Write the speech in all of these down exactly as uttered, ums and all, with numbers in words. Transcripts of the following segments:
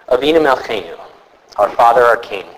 Avinu Melchenu, our Father, our King,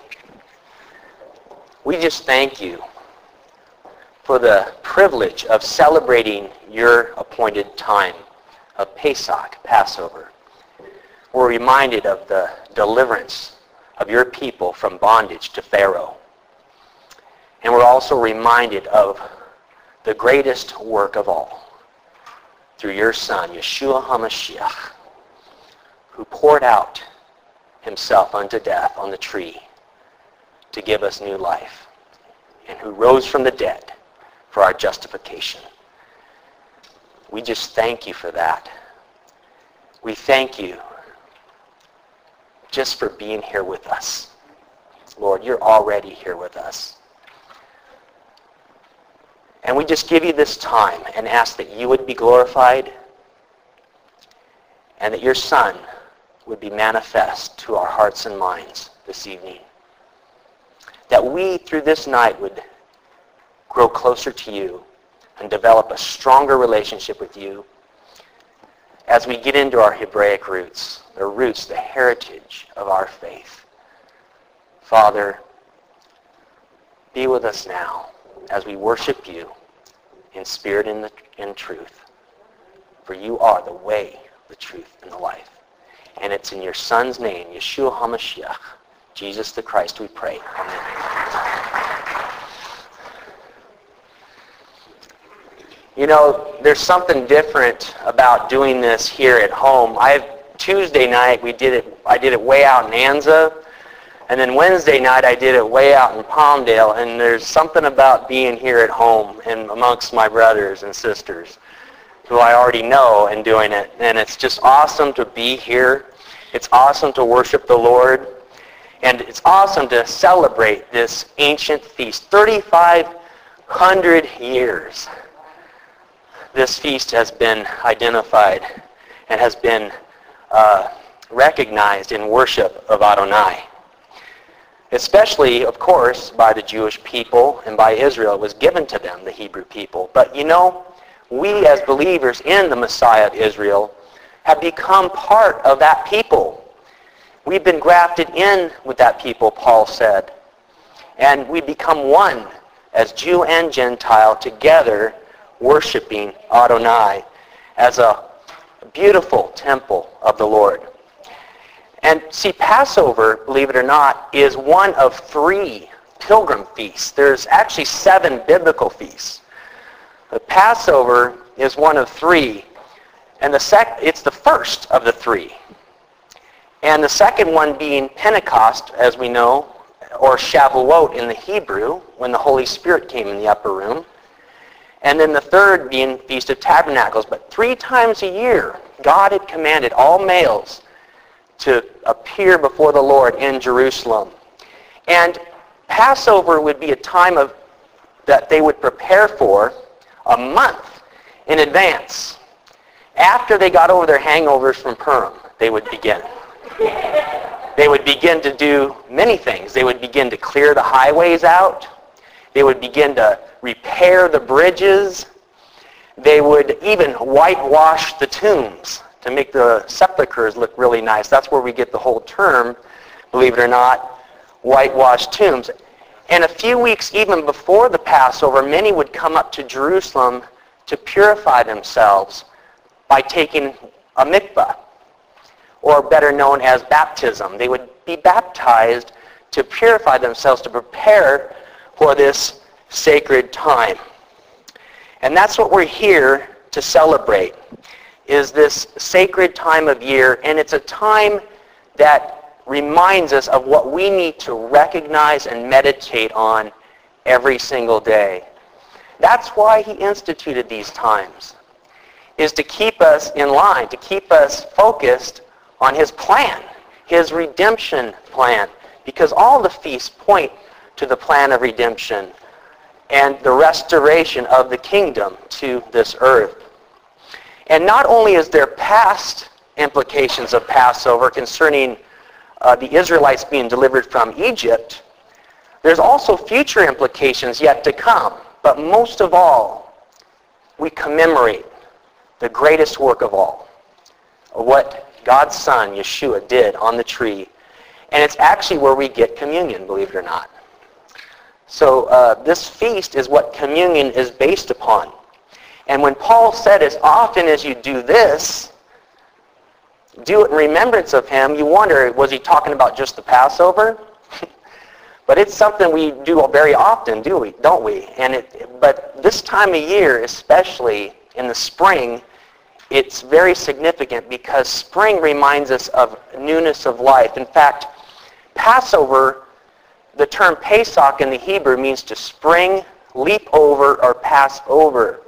we just thank you for the privilege of celebrating your appointed time of Pesach, Passover. We're reminded of the deliverance of your people from bondage to Pharaoh. And we're also reminded of the greatest work of all, through your Son, Yeshua HaMashiach, who poured out himself unto death on the tree to give us new life, and who rose from the dead for our justification. We just thank you for that. We thank you just for being here with us. Lord, you're already here with us. And we just give you this time and ask that you would be glorified and that your Son would be manifest to our hearts and minds this evening. That we, through this night, would grow closer to you and develop a stronger relationship with you as we get into our Hebraic roots, the roots, the heritage of our faith. Father, be with us now as we worship you in spirit and in truth. For you are the way, the truth, and the life. And it's in your Son's name, Yeshua HaMashiach, Jesus the Christ, we pray. Amen. You know, there's something different about doing this here at home. I Tuesday night we did it. I did it way out in Anza, and then Wednesday night I did it way out in Palmdale. And there's something about being here at home and amongst my brothers and sisters who I already know and doing it. And it's just awesome to be here. It's awesome to worship the Lord. And it's awesome to celebrate this ancient feast. thirty-five hundred years. This feast has been identified and has been uh, recognized in worship of Adonai. Especially, of course, by the Jewish people and by Israel. It was given to them, the Hebrew people. But you know, we as believers in the Messiah of Israel have become part of that people. We've been grafted in with that people, Paul said. And we become one as Jew and Gentile together worshiping Adonai as a beautiful temple of the Lord. And see, Passover, believe it or not, is one of three pilgrim feasts. There's actually seven biblical feasts. The Passover is one of three, and the sec- it's the first of the three. And the second one being Pentecost, as we know, or Shavuot in the Hebrew, when the Holy Spirit came in the upper room. And then the third being Feast of Tabernacles. But three times a year, God had commanded all males to appear before the Lord in Jerusalem. And Passover would be a time of that they would prepare for a month in advance. After they got over their hangovers from Purim, they would begin. They would begin to do many things. They would begin to clear the highways out. They would begin to repair the bridges. They would even whitewash the tombs to make the sepulchres look really nice. That's where we get the whole term, believe it or not, whitewashed tombs. And a few weeks even before the Passover, many would come up to Jerusalem to purify themselves by taking a mikvah, or better known as baptism. They would be baptized to purify themselves, to prepare for this sacred time. And that's what we're here to celebrate, is this sacred time of year. And it's a time that reminds us of what we need to recognize and meditate on every single day. That's why he instituted these times, is to keep us in line, to keep us focused on his plan, his redemption plan, because all the feasts point to the plan of redemption and the restoration of the kingdom to this earth. And not only is there past implications of Passover concerning uh, the Israelites being delivered from Egypt, there's also future implications yet to come. But most of all, we commemorate the greatest work of all, what God's Son, Yeshua, did on the tree. And it's actually where we get communion, believe it or not. So uh, this feast is what communion is based upon. And when Paul said, as often as you do this, do it in remembrance of him, you wonder, was he talking about just the Passover? But it's something we do very often, do we? Don't we? And it, but this time of year, especially in the spring, it's very significant because spring reminds us of newness of life. In fact, Passover, the term Pesach in the Hebrew means to spring, leap over, or pass over.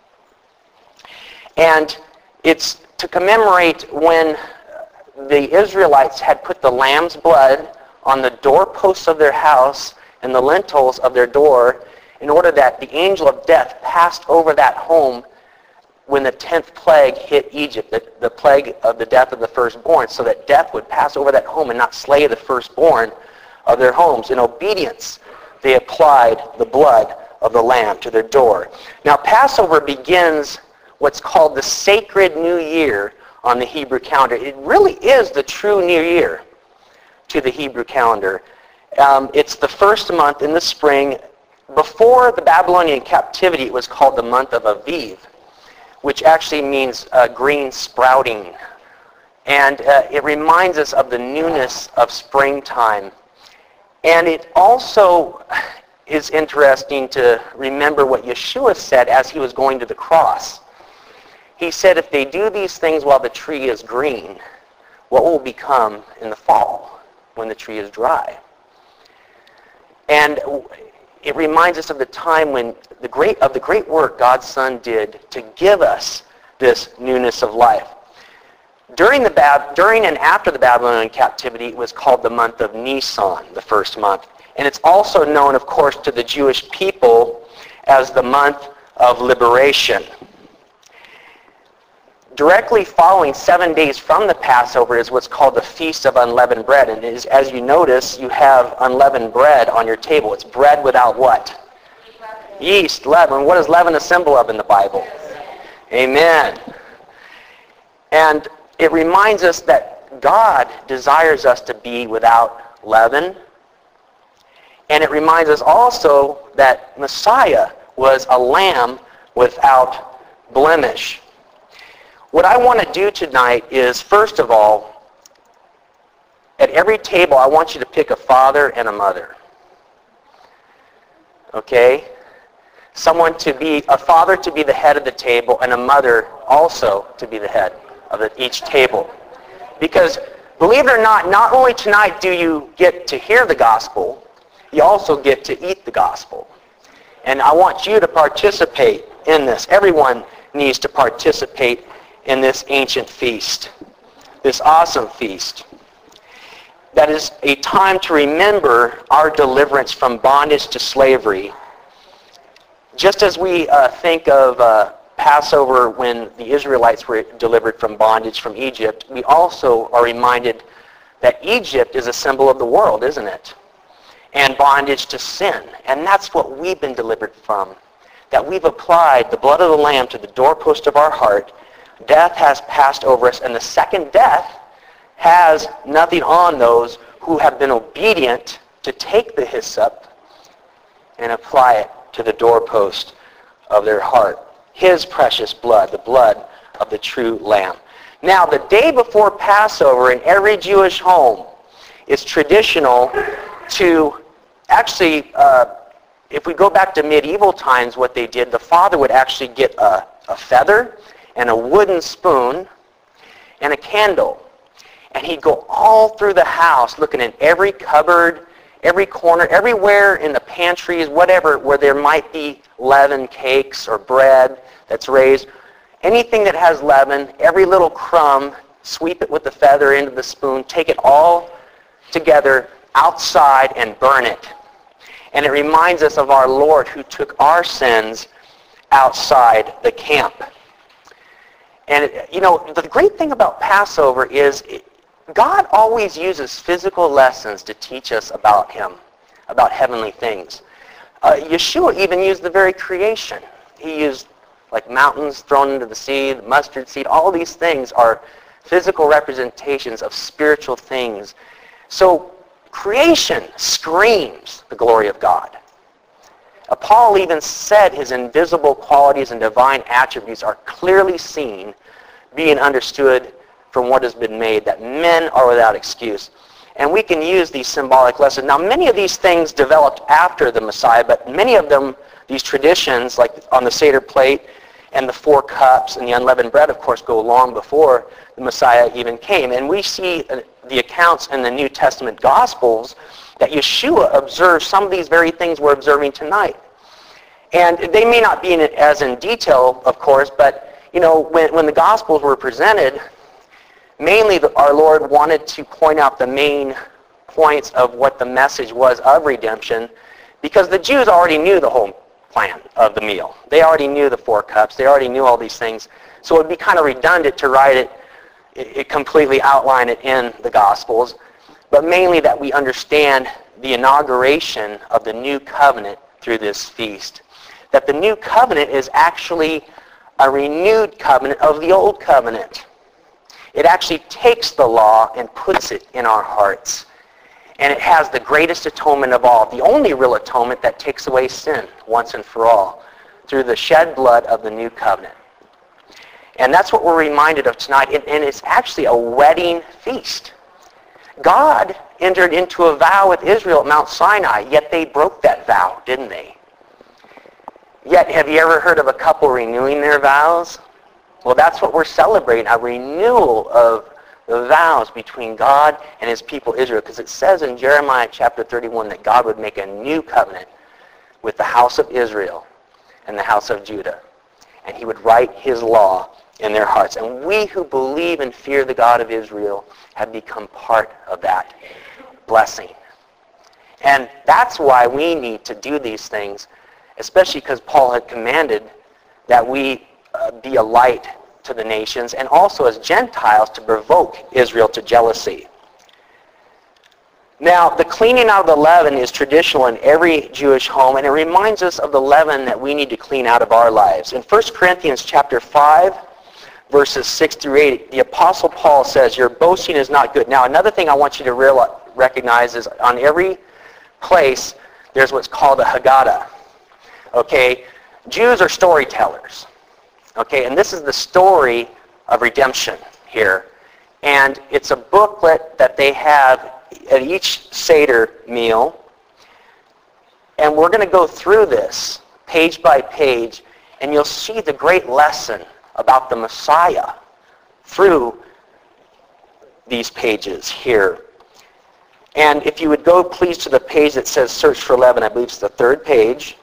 And it's to commemorate when the Israelites had put the lamb's blood on the doorposts of their house and the lintels of their door in order that the angel of death passed over that home when the tenth plague hit Egypt, the, the plague of the death of the firstborn, so that death would pass over that home and not slay the firstborn of their homes. In obedience, they applied the blood of the lamb to their door. Now, Passover begins what's called the sacred new year on the Hebrew calendar. It really is the true new year to the Hebrew calendar. Um, it's the first month in the spring. Before the Babylonian captivity, it was called the month of Aviv, which actually means uh, green sprouting. And uh, it reminds us of the newness of springtime. And it also is interesting to remember what Yeshua said as he was going to the cross. He said, if they do these things while the tree is green, what will become in the fall when the tree is dry? And it reminds us of the time when the great of the great work God's Son did to give us this newness of life. During the Bab- during and after the Babylonian captivity, it was called the month of Nisan, the first month. And it's also known, of course, to the Jewish people as the month of liberation. Directly following seven days from the Passover is what's called the Feast of Unleavened Bread. And it is, as you notice, you have unleavened bread on your table. It's bread without what? Yeast, leaven. What is leaven a symbol of in the Bible? Amen. And it reminds us that God desires us to be without leaven. And it reminds us also that Messiah was a lamb without blemish. What I want to do tonight is, first of all, at every table, I want you to pick a father and a mother. Okay? Someone to be, a father to be the head of the table, and a mother also to be the head of the, each table. Because, believe it or not, not only tonight do you get to hear the gospel, you also get to eat the gospel. And I want you to participate in this. Everyone needs to participate in this ancient feast, this awesome feast. That is a time to remember our deliverance from bondage to slavery. Just as we uh, think of uh, Passover when the Israelites were delivered from bondage from Egypt, we also are reminded that Egypt is a symbol of the world, isn't it? And bondage to sin. And that's what we've been delivered from. That we've applied the blood of the Lamb to the doorpost of our heart. Death has passed over us, and the second death has nothing on those who have been obedient to take the hyssop and apply it to the doorpost of their heart. His precious blood, the blood of the true Lamb. Now, the day before Passover in every Jewish home, it's traditional to actually, uh, if we go back to medieval times, what they did, the father would actually get a, a feather and a wooden spoon and a candle. And he'd go all through the house looking in every cupboard, every corner, everywhere in the pantries, whatever, where there might be leaven, cakes, or bread that's raised. Anything that has leaven, every little crumb, sweep it with the feather into the spoon, take it all together outside and burn it. And it reminds us of our Lord who took our sins outside the camp. And, you know, the great thing about Passover is God always uses physical lessons to teach us about Him, about heavenly things. Uh, Yeshua even used the very creation. He used, like, mountains thrown into the sea, the mustard seed. All these things are physical representations of spiritual things. So creation screams the glory of God. Uh, Paul even said his invisible qualities and divine attributes are clearly seen, being understood from what has been made, that men are without excuse. And we can use these symbolic lessons. Now, many of these things developed after the Messiah, but many of them, these traditions, like on the Seder plate and the four cups and the unleavened bread, of course, go long before the Messiah even came. And we see uh, the accounts in the New Testament Gospels that Yeshua observed some of these very things we're observing tonight. And they may not be in it as in detail, of course, but, you know, when, when the Gospels were presented, mainly the, our Lord wanted to point out the main points of what the message was of redemption, because the Jews already knew the whole plan of the meal. They already knew the four cups. They already knew all these things. So it would be kind of redundant to write it, it, it completely outline it in the Gospels, but mainly that we understand the inauguration of the new covenant through this feast. That the new covenant is actually a renewed covenant of the old covenant. It actually takes the law and puts it in our hearts. And it has the greatest atonement of all, the only real atonement that takes away sin once and for all, through the shed blood of the new covenant. And that's what we're reminded of tonight. And, and it's actually a wedding feast. God entered into a vow with Israel at Mount Sinai, yet they broke that vow, didn't they? Yet, have you ever heard of a couple renewing their vows? Well, that's what we're celebrating, a renewal of the vows between God and his people Israel. Because it says in Jeremiah chapter thirty-one that God would make a new covenant with the house of Israel and the house of Judah. And he would write his law in their hearts. And we who believe and fear the God of Israel have become part of that blessing. And that's why we need to do these things, especially because Paul had commanded that we uh, be a light to the nations, and also as Gentiles to provoke Israel to jealousy. Now, the cleaning out of the leaven is traditional in every Jewish home, and it reminds us of the leaven that we need to clean out of our lives. In First Corinthians chapter five, verses six through eight, the Apostle Paul says, your boasting is not good. Now, another thing I want you to realize, recognize is on every place, there's what's called a Haggadah. Okay? Jews are storytellers. Okay? And this is the story of redemption here. And it's a booklet that they have at each Seder meal. And we're going to go through this page by page, and you'll see the great lesson about the Messiah through these pages here. And if you would go, please, to the page that says Search for Leaven, I believe it's the third page.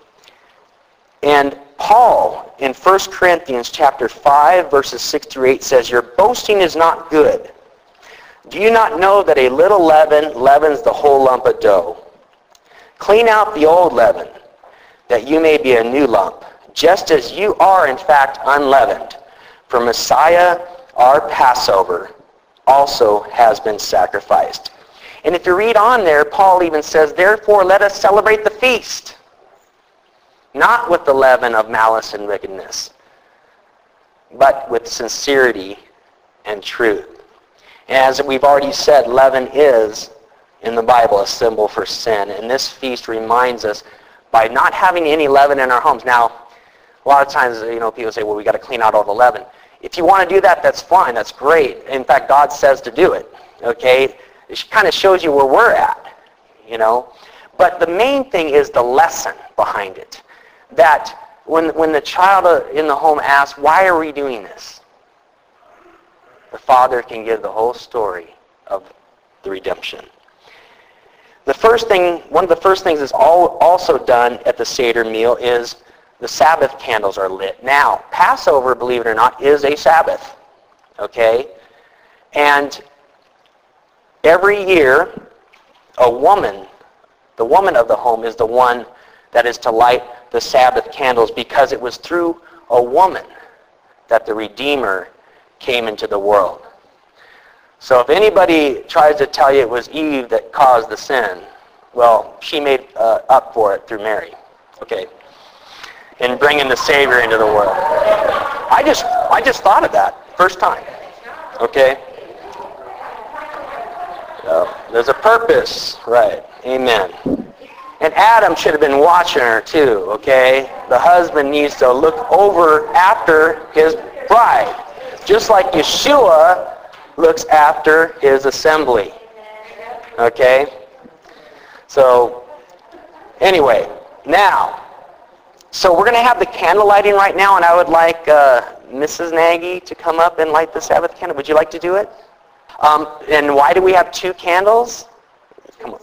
And Paul, in First Corinthians chapter five, verses six through eight, says, your boasting is not good. Do you not know that a little leaven leavens the whole lump of dough? Clean out the old leaven, that you may be a new lump, just as you are, in fact, unleavened. For Messiah, our Passover, also has been sacrificed. And if you read on there, Paul even says, therefore let us celebrate the feast, not with the leaven of malice and wickedness, but with sincerity and truth. And as we've already said, leaven is, in the Bible, a symbol for sin. And this feast reminds us, by not having any leaven in our homes. Now, a lot of times, you know, people say, well, we got to clean out all the leaven. If you want to do that, that's fine. That's great. In fact, God says to do it. Okay? It kind of shows you where we're at, you know. But the main thing is the lesson behind it. That when, when the child in the home asks, why are we doing this? The father can give the whole story of the redemption. The first thing, one of the first things that's all, also done at the Seder meal is the Sabbath candles are lit. Now, Passover, believe it or not, is a Sabbath. Okay? And every year, a woman, the woman of the home is the one that is to light the Sabbath candles, because it was through a woman that the Redeemer came into the world. So if anybody tries to tell you it was Eve that caused the sin, well, she made uh, up for it through Mary. Okay? In bringing the Savior into the world. I just, I just thought of that first time. Okay? So, there's a purpose, right? Amen. And Adam should have been watching her too, okay? The husband needs to look over after his bride, just like Yeshua looks after his assembly, okay? So, anyway, now, so we're going to have the candle lighting right now, and I would like uh, Missus Nagy to come up and light the Sabbath candle. Would you like to do it? Um, and why do we have two candles? Come on.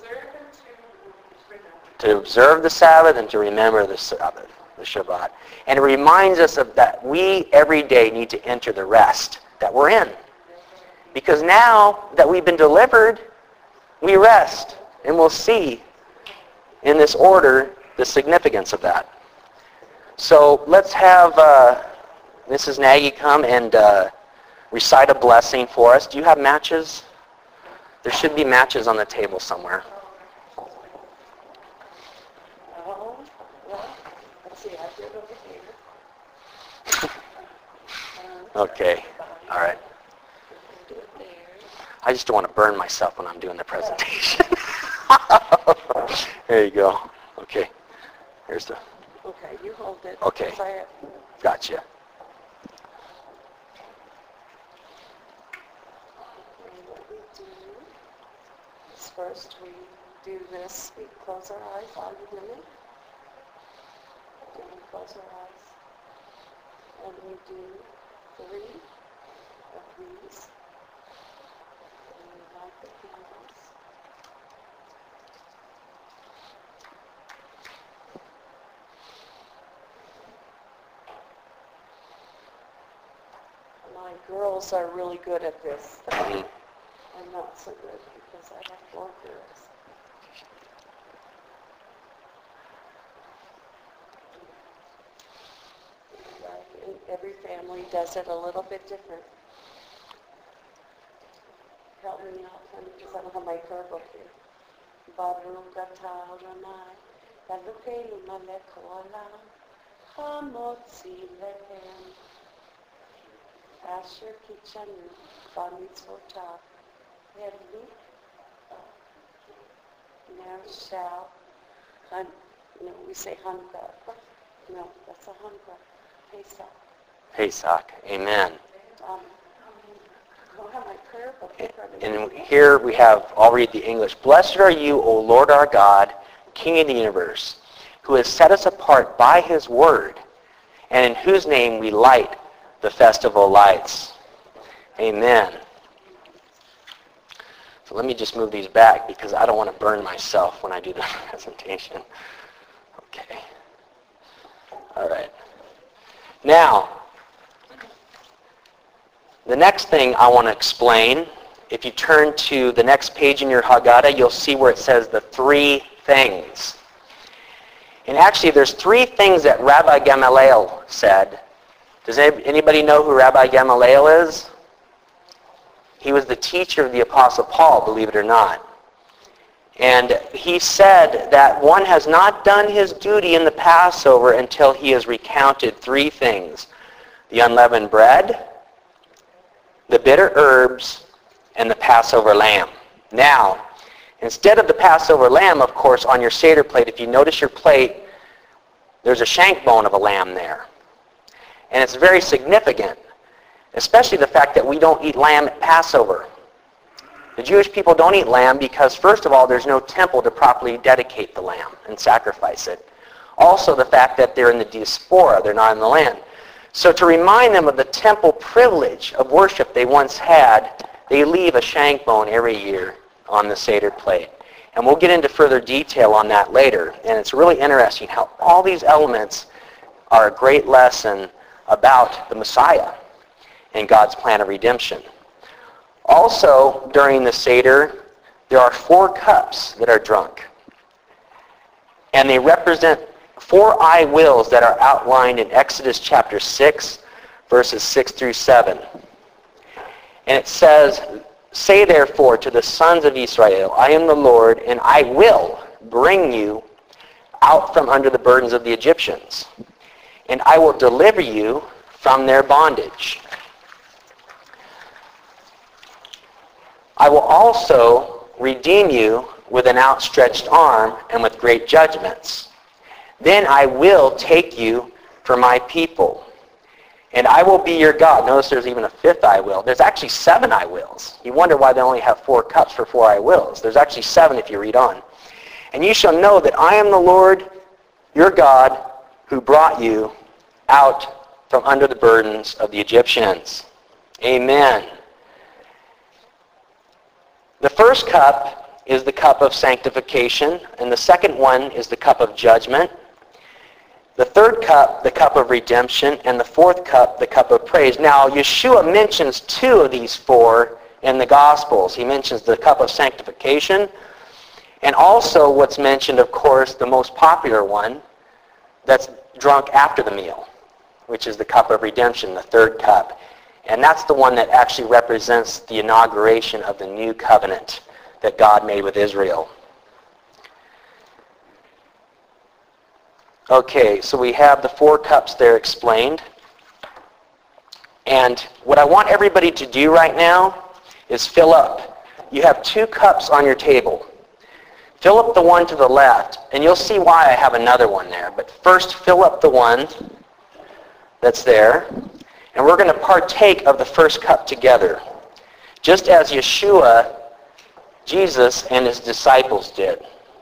To observe the Sabbath and to remember the Sabbath, the Shabbat. And it reminds us of that we every day need to enter the rest that we're in. Because now that we've been delivered, we rest. And we'll see in this order the significance of that. So let's have uh, Missus Nagy come and uh, recite a blessing for us. Do you have matches? There should be matches on the table somewhere. Okay, all right. I just don't want to burn myself when I'm doing the presentation. There you go. Okay, here's the... Okay, you hold it. Okay, gotcha. And what we do is first we do this. We close our eyes. Are you with me? Then we close our eyes. And we do three of these. And we light the candles. My girls are really good at this. I'm not so good because I have four girls. And every family does it a little bit different. Help me out, honey, because I don't have my prayer book here. Baruch atah Adonai, Elokeinu melech haolam, hamotzi lechem. Asher Kichanu, Bamitzvotav, Heavenly, now shall, hun, no, we say Hanukkah. No, that's a Hanukkah. Pesach. Pesach, amen. Um, I don't have my prayer book in front of And me. here we have, I'll read the English. Blessed are you, O Lord our God, King of the universe, who has set us apart by his word, and in whose name we light the festival lights. Amen. So let me just move these back because I don't want to burn myself when I do the presentation. Okay. All right. Now, the next thing I want to explain, if you turn to the next page in your Haggadah, you'll see where it says the three things. And actually, there's three things that Rabbi Gamaliel said. Does anybody know who Rabbi Gamaliel is? He was the teacher of the Apostle Paul, believe it or not. And he said that one has not done his duty in the Passover until he has recounted three things: the unleavened bread, the bitter herbs, and the Passover lamb. Now, instead of the Passover lamb, of course, on your Seder plate, if you notice your plate, there's a shank bone of a lamb there. And it's very significant, especially the fact that we don't eat lamb at Passover. The Jewish people don't eat lamb because, first of all, there's no temple to properly dedicate the lamb and sacrifice it. Also, the fact that they're in the diaspora, they're not in the land. So to remind them of the temple privilege of worship they once had, they leave a shank bone every year on the Seder plate. And we'll get into further detail on that later. And it's really interesting how all these elements are a great lesson about the Messiah and God's plan of redemption. Also, during the Seder, there are four cups that are drunk. And they represent four I wills that are outlined in Exodus chapter six, verses six through seven. And it says, "Say therefore to the sons of Israel, I am the Lord, and I will bring you out from under the burdens of the Egyptians, and I will deliver you from their bondage. I will also redeem you with an outstretched arm and with great judgments. Then I will take you for my people, and I will be your God. Notice there's even a fifth I will. There's actually seven I wills. You wonder why they only have four cups for four I wills. There's actually seven if you read on. And you shall know that I am the Lord your God who brought you out from under the burdens of the Egyptians. Amen. The first cup is the cup of sanctification, and the second one is the cup of judgment. The third cup, the cup of redemption, and the fourth cup, the cup of praise. Now, Yeshua mentions two of these four in the Gospels. He mentions the cup of sanctification, and also what's mentioned, of course, the most popular one that's drunk after the meal, which is the cup of redemption, the third cup. And that's the one that actually represents the inauguration of the new covenant that God made with Israel. Okay, so we have the four cups there explained. And what I want everybody to do right now is fill up. You have two cups on your table. Fill up the one to the left, and you'll see why I have another one there. But first, fill up the one that's there. And we're going to partake of the first cup together, just as Yeshua, Jesus, and his disciples did.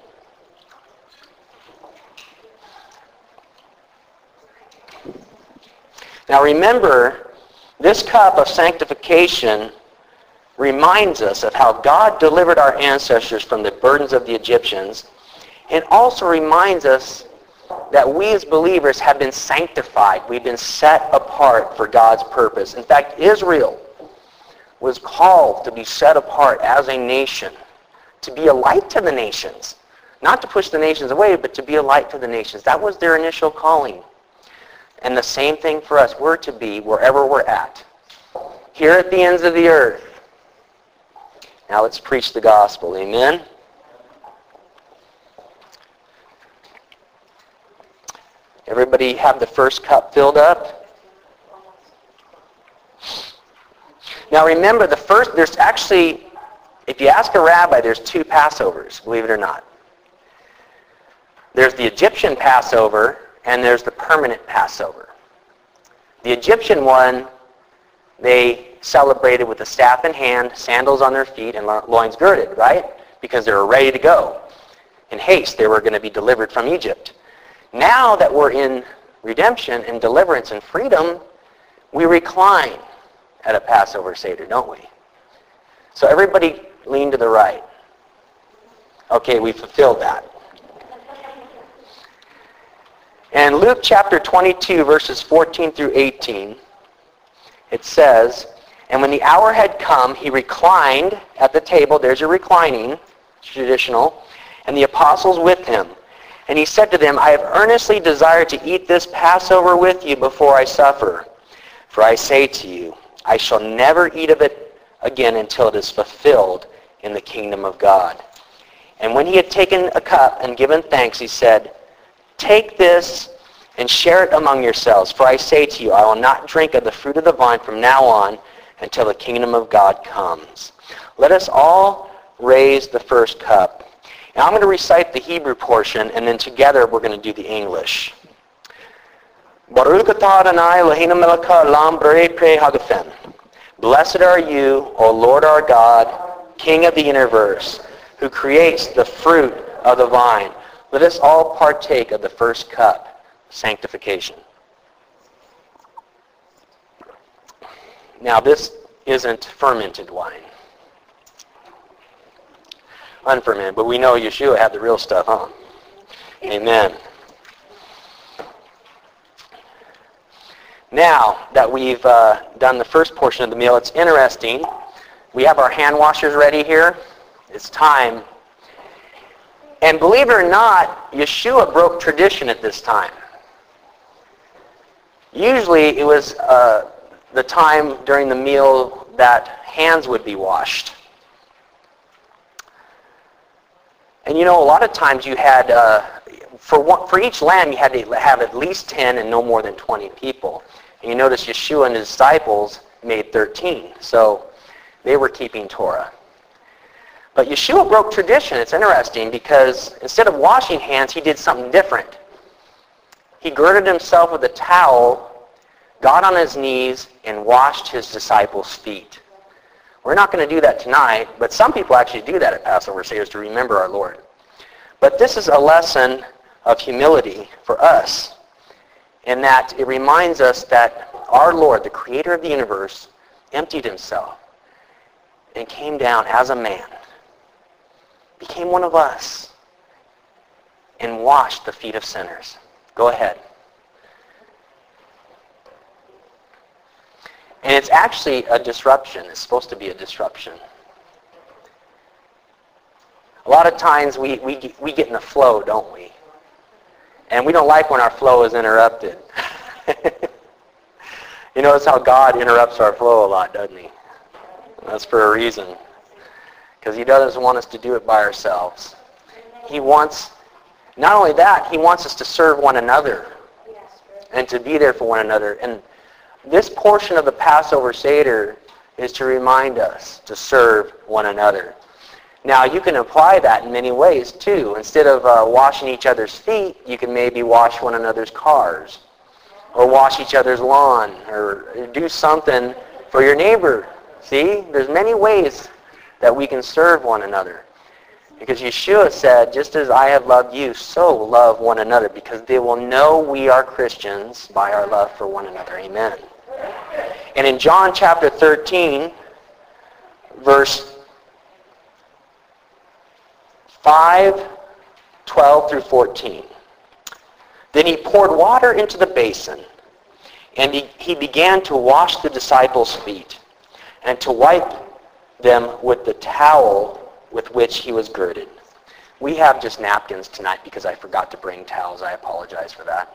Now remember, this cup of sanctification reminds us of how God delivered our ancestors from the burdens of the Egyptians, and also reminds us that we as believers have been sanctified. We've been set apart for God's purpose. In fact, Israel was called to be set apart as a nation, to be a light to the nations. Not to push the nations away, but to be a light to the nations. That was their initial calling. And the same thing for us. We're to be wherever we're at. Here at the ends of the earth. Now let's preach the gospel. Amen? Everybody have the first cup filled up? Now remember, the first, there's actually, if you ask a rabbi, there's two Passovers, believe it or not. There's the Egyptian Passover, and there's the permanent Passover. The Egyptian one, they celebrated with a staff in hand, sandals on their feet, and loins girded, right? Because they were ready to go. In haste, they were going to be delivered from Egypt. Now that we're in redemption and deliverance and freedom, we recline at a Passover Seder, don't we? So everybody lean to the right. Okay, we fulfilled that. And Luke chapter twenty-two, verses fourteen through eighteen, it says, "And when the hour had come, he reclined at the table." There's your reclining, traditional. "And the apostles with him. And he said to them, I have earnestly desired to eat this Passover with you before I suffer. For I say to you, I shall never eat of it again until it is fulfilled in the kingdom of God." And when he had taken a cup and given thanks, he said, "Take this and share it among yourselves. For I say to you, I will not drink of the fruit of the vine from now on until the kingdom of God comes." Let us all raise the first cup. Now I'm going to recite the Hebrew portion, and then together we're going to do the English. Baruch atah Adonai Eloheinu melech haolam borei pei hagafen. Blessed are you, O Lord our God, King of the universe, who creates the fruit of the vine. Let us all partake of the first cup, sanctification. Now this isn't fermented wine. Unfermented, but we know Yeshua had the real stuff, huh? Amen. Now that we've uh, done the first portion of the meal, it's interesting. We have our hand washers ready here. It's time. And believe it or not, Yeshua broke tradition at this time. Usually it was uh, the time during the meal that hands would be washed. And you know, a lot of times you had, uh, for one, for each lamb you had to have at least ten and no more than twenty people. And you notice Yeshua and his disciples made thirteen. So they were keeping Torah. But Yeshua broke tradition. It's interesting because instead of washing hands, he did something different. He girded himself with a towel, got on his knees, and washed his disciples' feet. We're not going to do that tonight, but some people actually do that at Passover Seder's to remember our Lord. But this is a lesson of humility for us, in that it reminds us that our Lord, the creator of the universe, emptied himself and came down as a man, became one of us, and washed the feet of sinners. Go ahead. And it's actually a disruption. It's supposed to be a disruption. A lot of times we, we, we get in the flow, don't we? And we don't like when our flow is interrupted. You notice how God interrupts our flow a lot, doesn't he? That's for a reason. Because he doesn't want us to do it by ourselves. He wants, not only that, he wants us to serve one another and to be there for one another. And this portion of the Passover Seder is to remind us to serve one another. Now, you can apply that in many ways, too. Instead of uh, washing each other's feet, you can maybe wash one another's cars, or wash each other's lawn, or do something for your neighbor. See? There's many ways that we can serve one another. Because Yeshua said, just as I have loved you, so love one another, because they will know we are Christians by our love for one another. Amen. And in John chapter thirteen, verse five, twelve through fourteen. Then he poured water into the basin, and he, he began to wash the disciples' feet, and to wipe them with the towel with which he was girded. We have just napkins tonight because I forgot to bring towels. I apologize for that.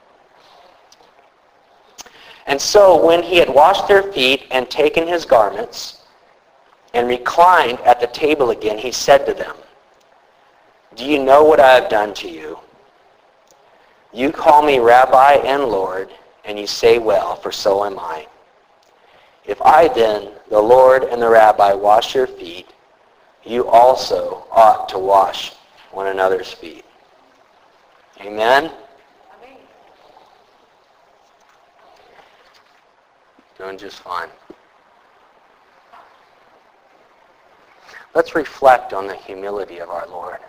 And so when he had washed their feet and taken his garments and reclined at the table again, he said to them, "Do you know what I have done to you? You call me Rabbi and Lord, and you say well, for so am I. If I then, the Lord and the Rabbi, wash your feet, you also ought to wash one another's feet." Amen? Amen. Doing just fine. Let's reflect on the humility of our Lord.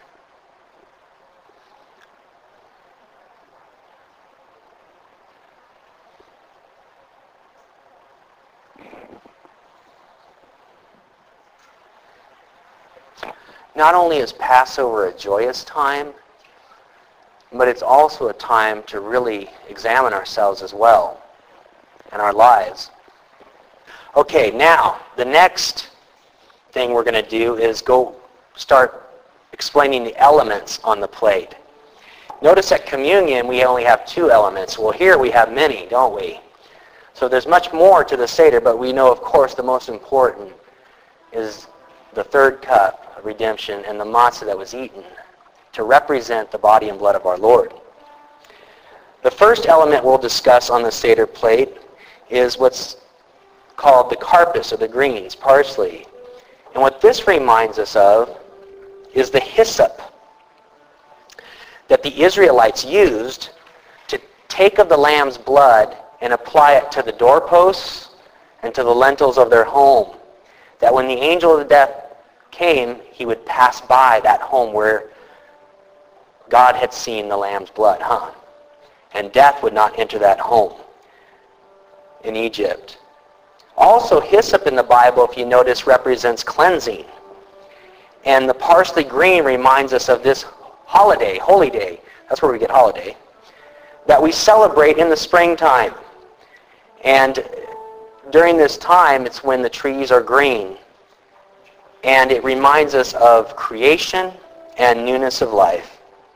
Not only is Passover a joyous time, but it's also a time to really examine ourselves as well and our lives. Okay, now, the next thing we're going to do is go start explaining the elements on the plate. Notice at communion we only have two elements. Well, here we have many, don't we? So there's much more to the Seder, but we know, of course, the most important is the third cup of redemption and the matzah that was eaten to represent the body and blood of our Lord. The first element we'll discuss on the Seder plate is what's called the karpas, or the greens, parsley. And what this reminds us of is the hyssop that the Israelites used to take of the lamb's blood and apply it to the doorposts and to the lintels of their home. That when the angel of death came, he would pass by that home where God had seen the lamb's blood, huh? And death would not enter that home in Egypt. Also, hyssop in the Bible, if you notice, represents cleansing. And the parsley green reminds us of this holiday, holy day, that's where we get holiday, that we celebrate in the springtime. And during this time, it's when the trees are green. And it reminds us of creation and newness of life.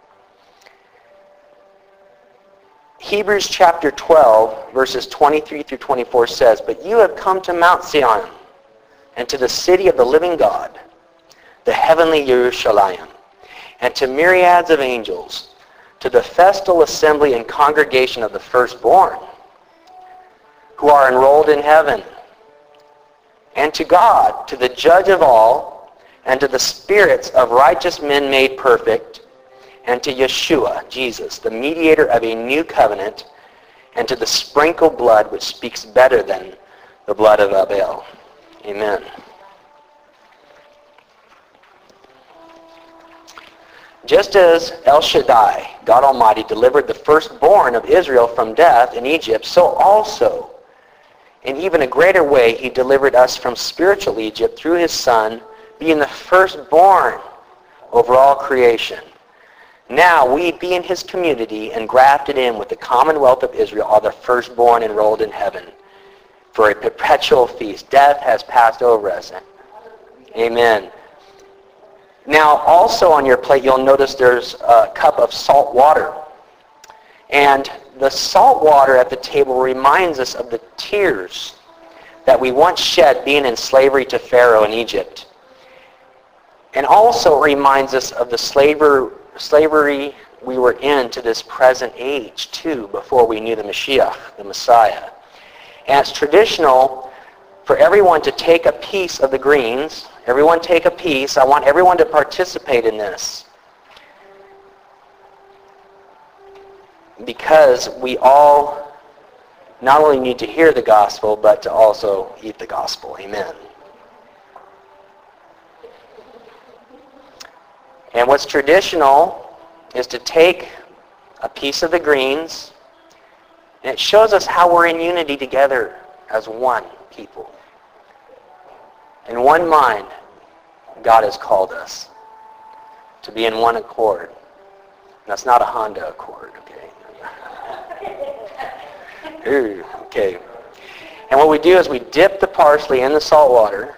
Hebrews chapter twelve, verses twenty-three through twenty-four says, "But you have come to Mount Zion, and to the city of the living God, the heavenly Jerusalem, and to myriads of angels, to the festal assembly and congregation of the firstborn, who are enrolled in heaven, and to God, to the judge of all, and to the spirits of righteous men made perfect, and to Yeshua, Jesus, the mediator of a new covenant, and to the sprinkled blood which speaks better than the blood of Abel. Amen. Just as El Shaddai, God Almighty, delivered the firstborn of Israel from death in Egypt, so also, in even a greater way, he delivered us from spiritual Egypt through his Son, being the firstborn over all creation. Now we, being his community and grafted in with the commonwealth of Israel, are the firstborn enrolled in heaven for a perpetual feast. Death has passed over us. Amen. Now, also on your plate, you'll notice there's a cup of salt water. And the salt water at the table reminds us of the tears that we once shed being in slavery to Pharaoh in Egypt. And also reminds us of the slaver, slavery we were in to this present age, too, before we knew the Mashiach, the Messiah. And it's traditional for everyone to take a piece of the greens. Everyone take a piece. I want everyone to participate in this. Because we all not only need to hear the gospel, but to also eat the gospel. Amen. And what's traditional is to take a piece of the greens, and it shows us how we're in unity together as one people. In one mind, God has called us to be in one accord. That's not a Honda Accord, okay? Ooh, okay. And what we do is we dip the parsley in the salt water.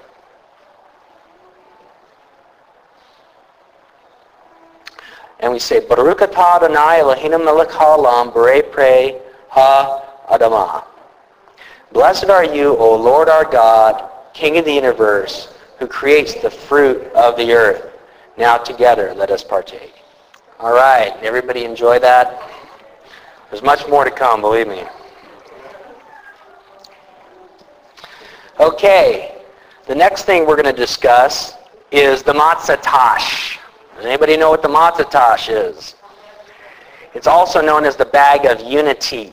And we say, Baruch atah Adonai Eloheinu melech haolam borei pnei ha-adamah. Blessed are you, O Lord our God, King of the universe, who creates the fruit of the earth. Now together, let us partake. All right, everybody enjoy that? There's much more to come, believe me. Okay, the next thing we're going to discuss is the matzah tash. Does anybody know what the matzah tash is? It's also known as the bag of unity.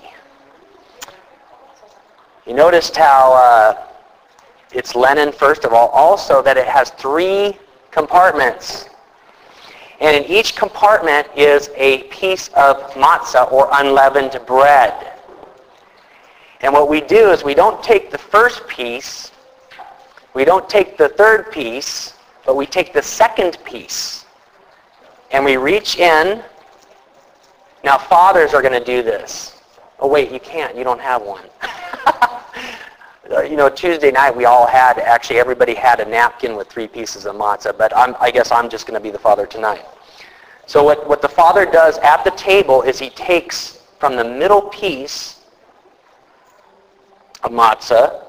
You noticed how uh, it's linen, first of all. Also that it has three compartments. And in each compartment is a piece of matzah, or unleavened bread. And what we do is we don't take the first piece, we don't take the third piece, but we take the second piece. And we reach in. Now fathers are going to do this. Oh wait, you can't. You don't have one. You know, Tuesday night we all had, actually everybody had a napkin with three pieces of matzah, but I'm, I guess I'm just going to be the father tonight. So what, what the father does at the table is he takes from the middle piece of matzah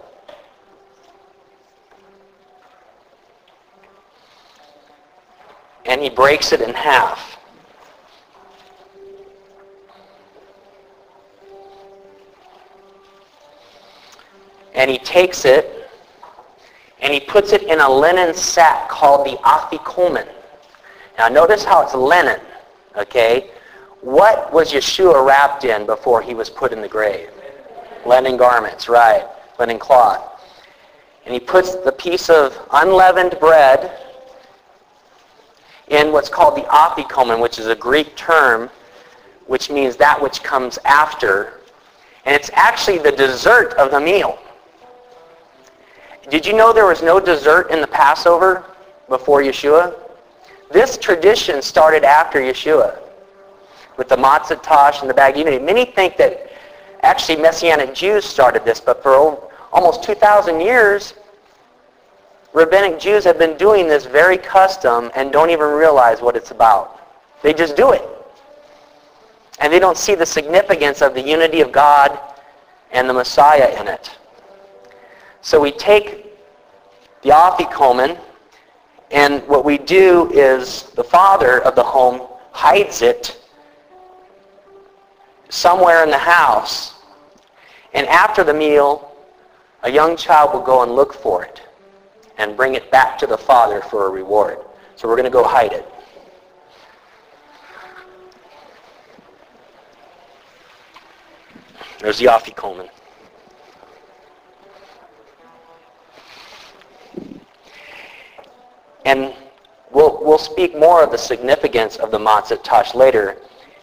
and he breaks it in half. And he takes it and he puts it in a linen sack called the afikomen. Now notice how it's linen, okay? What was Yeshua wrapped in before he was put in the grave? Linen garments, right, linen cloth. And he puts the piece of unleavened bread in what's called the afikomen, which is a Greek term which means that which comes after. And it's actually the dessert of the meal. Did you know there was no dessert in the Passover before Yeshua? This tradition started after Yeshua with the matzah tash and the bag of unity. Many think that actually Messianic Jews started this, but for over, almost two thousand years, Rabbinic Jews have been doing this very custom and don't even realize what it's about. They just do it. And they don't see the significance of the unity of God and the Messiah in it. So we take the afikomen, and what we do is the father of the home hides it somewhere in the house. And after the meal, a young child will go and look for it. and bring it back to the Father for a reward. So we're going to go hide it. There's the Afikomen. And we'll, we'll speak more of the significance of the Matzah Tash later.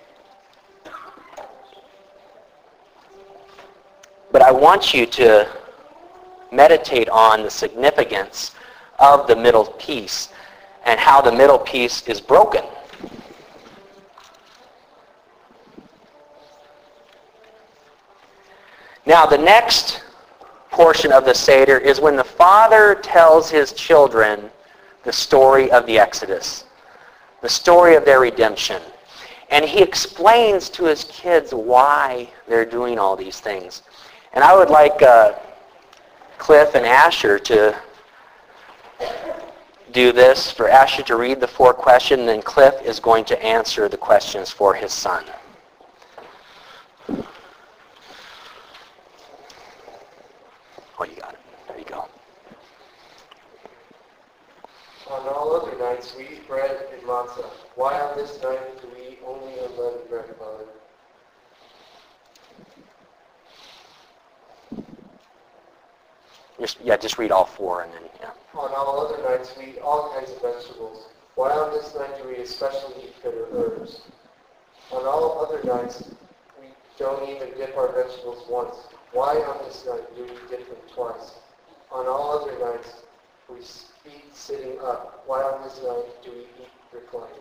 But I want you to meditate on the significance of the middle piece and how the middle piece is broken. Now, the next portion of the Seder is when the Father tells his children the story of the Exodus, the story of their redemption. And he explains to his kids why they're doing all these things. And I would like uh, Cliff and Asher to do this, for Asher to read the four questions, and then Cliff is going to answer the questions for his son. Oh, you got it. There you go. On all other nights we eat bread and matzah. Why on this night do we eat only unleavened bread, Father? Just, yeah, just read all four and then, yeah. On all other nights we eat all kinds of vegetables. Why on this night do we especially eat bitter herbs? On all other nights we don't even dip our vegetables once. Why on this night do we dip them twice? On all other nights we eat sitting up. Why on this night do we eat reclining?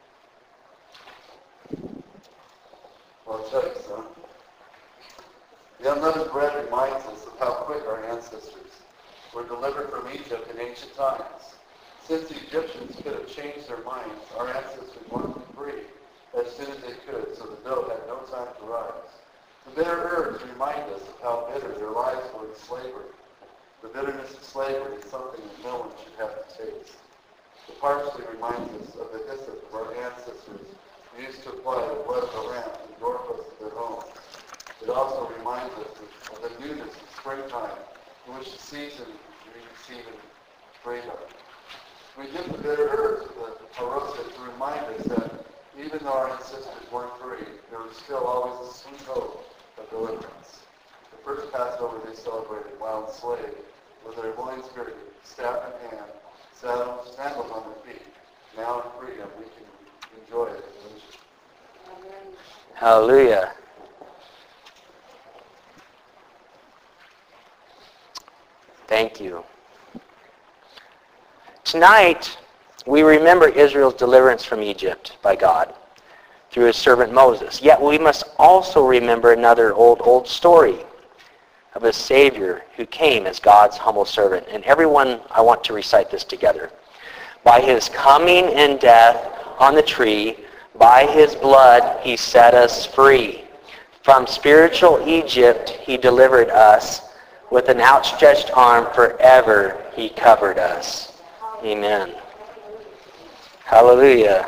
Well, I'll tell you, son. The unleavened bread reminds us of how quick our ancestors were delivered from Egypt in ancient times. Since the Egyptians could have changed their minds, our ancestors wanted them free as soon as they could, so the dough had no time to rise. The bitter herbs remind us of how bitter their lives were in slavery. The bitterness of slavery is something that no one should have to taste. The parsley reminds us of the hyssop of our ancestors who used to apply the blood of the lamb to the doorposts of their homes. It also reminds us of the newness of springtime, in which the season is even greater. We dip the bitter herbs with the haroset to remind us that even though our ancestors weren't free, there was still always a sweet hope of deliverance. The first Passover they celebrated while enslaved, with their loins girded, staff in hand, sandals, sandals on their feet. Now in freedom, we can enjoy it. Hallelujah. Thank you. Tonight, we remember Israel's deliverance from Egypt by God through his servant Moses. Yet we must also remember another old, old story of a Savior who came as God's humble servant. And everyone, I want to recite this together. By his coming and death on the tree, by his blood he set us free. From spiritual Egypt he delivered us. With an outstretched arm forever he covered us. Amen. Hallelujah.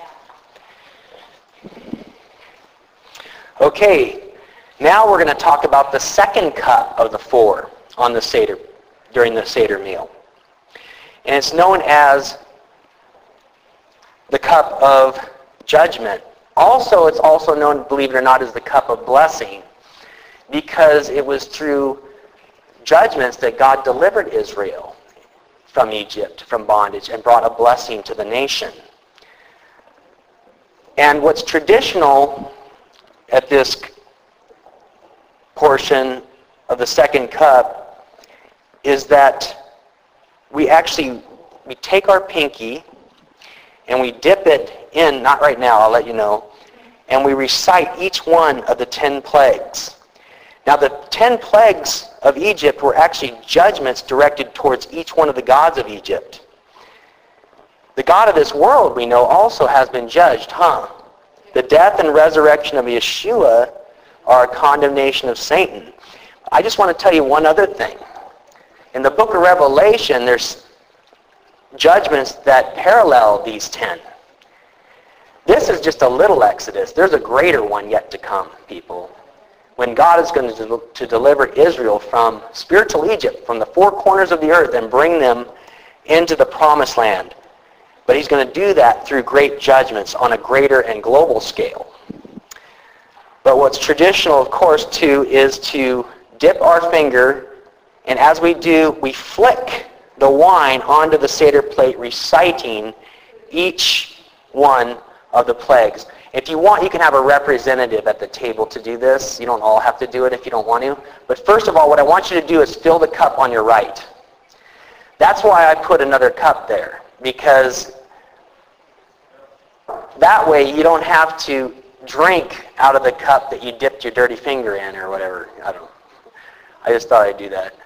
Okay, now we're going to talk about the second cup of the four on the Seder, during the Seder meal. And it's known as the cup of judgment. Also, it's also known, believe it or not, as the cup of blessing, because it was through judgments that God delivered Israel from Egypt, from bondage, and brought a blessing to the nation. And what's traditional at this portion of the second cup is that we actually, we take our pinky and we dip it in, not right now, I'll let you know, and we recite each one of the ten plagues. Now the ten plagues of Egypt were actually judgments directed towards each one of the gods of Egypt. The God of this world, we know, also has been judged, huh? The death and resurrection of Yeshua are a condemnation of Satan. I just want to tell you one other thing. In the book of Revelation, there's judgments that parallel these ten. This is just a little Exodus. There's a greater one yet to come, people. When God is going to, to deliver Israel from spiritual Egypt, from the four corners of the earth, and bring them into the promised land. But he's going to do that through great judgments on a greater and global scale. But what's traditional, of course, too, is to dip our finger, and as we do, we flick the wine onto the Seder plate, reciting each one of the plagues. If you want, you can have a representative at the table to do this. You don't all have to do it if you don't want to. But first of all, what I want you to do is fill the cup on your right. That's why I put another cup there, because that way you don't have to drink out of the cup that you dipped your dirty finger in or whatever. I don't know. I just thought I'd do that.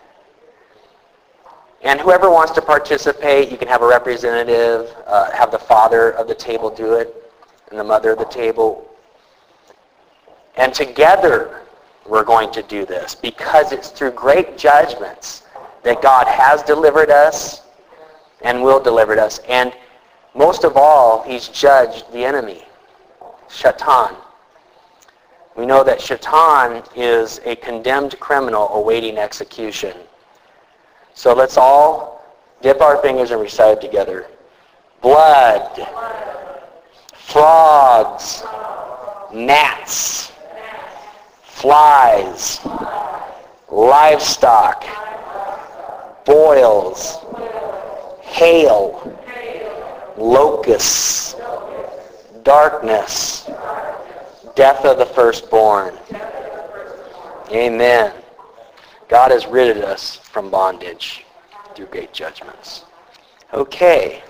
And whoever wants to participate, you can have a representative, uh, have the father of the table do it, and the mother of the table. And together we're going to do this, because it's through great judgments that God has delivered us and will deliver us. And most of all, he's judged the enemy, Shaitan. We know that Shaitan is a condemned criminal awaiting execution. So let's all dip our fingers and recite together. Blood, frogs, gnats, flies, livestock, boils, hail, locusts, darkness, death of the firstborn. Amen. God has ridded us from bondage through great judgments. Okay.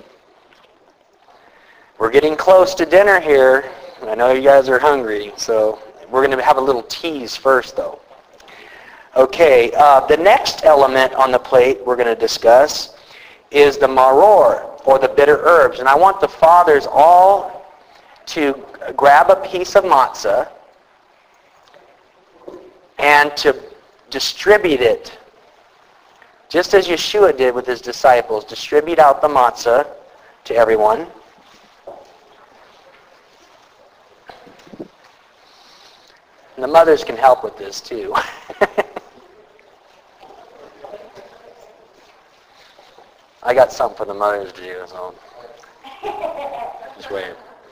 We're getting close to dinner here. I know you guys are hungry, so we're going to have a little tease first, though. Okay, uh, the next element on the plate we're going to discuss is the maror, or the bitter herbs. And I want the fathers all to grab a piece of matzah and to distribute it, just as Yeshua did with his disciples. Distribute out the matzah to everyone. And the mothers can help with this too. I got something for the mothers to do, so just wait.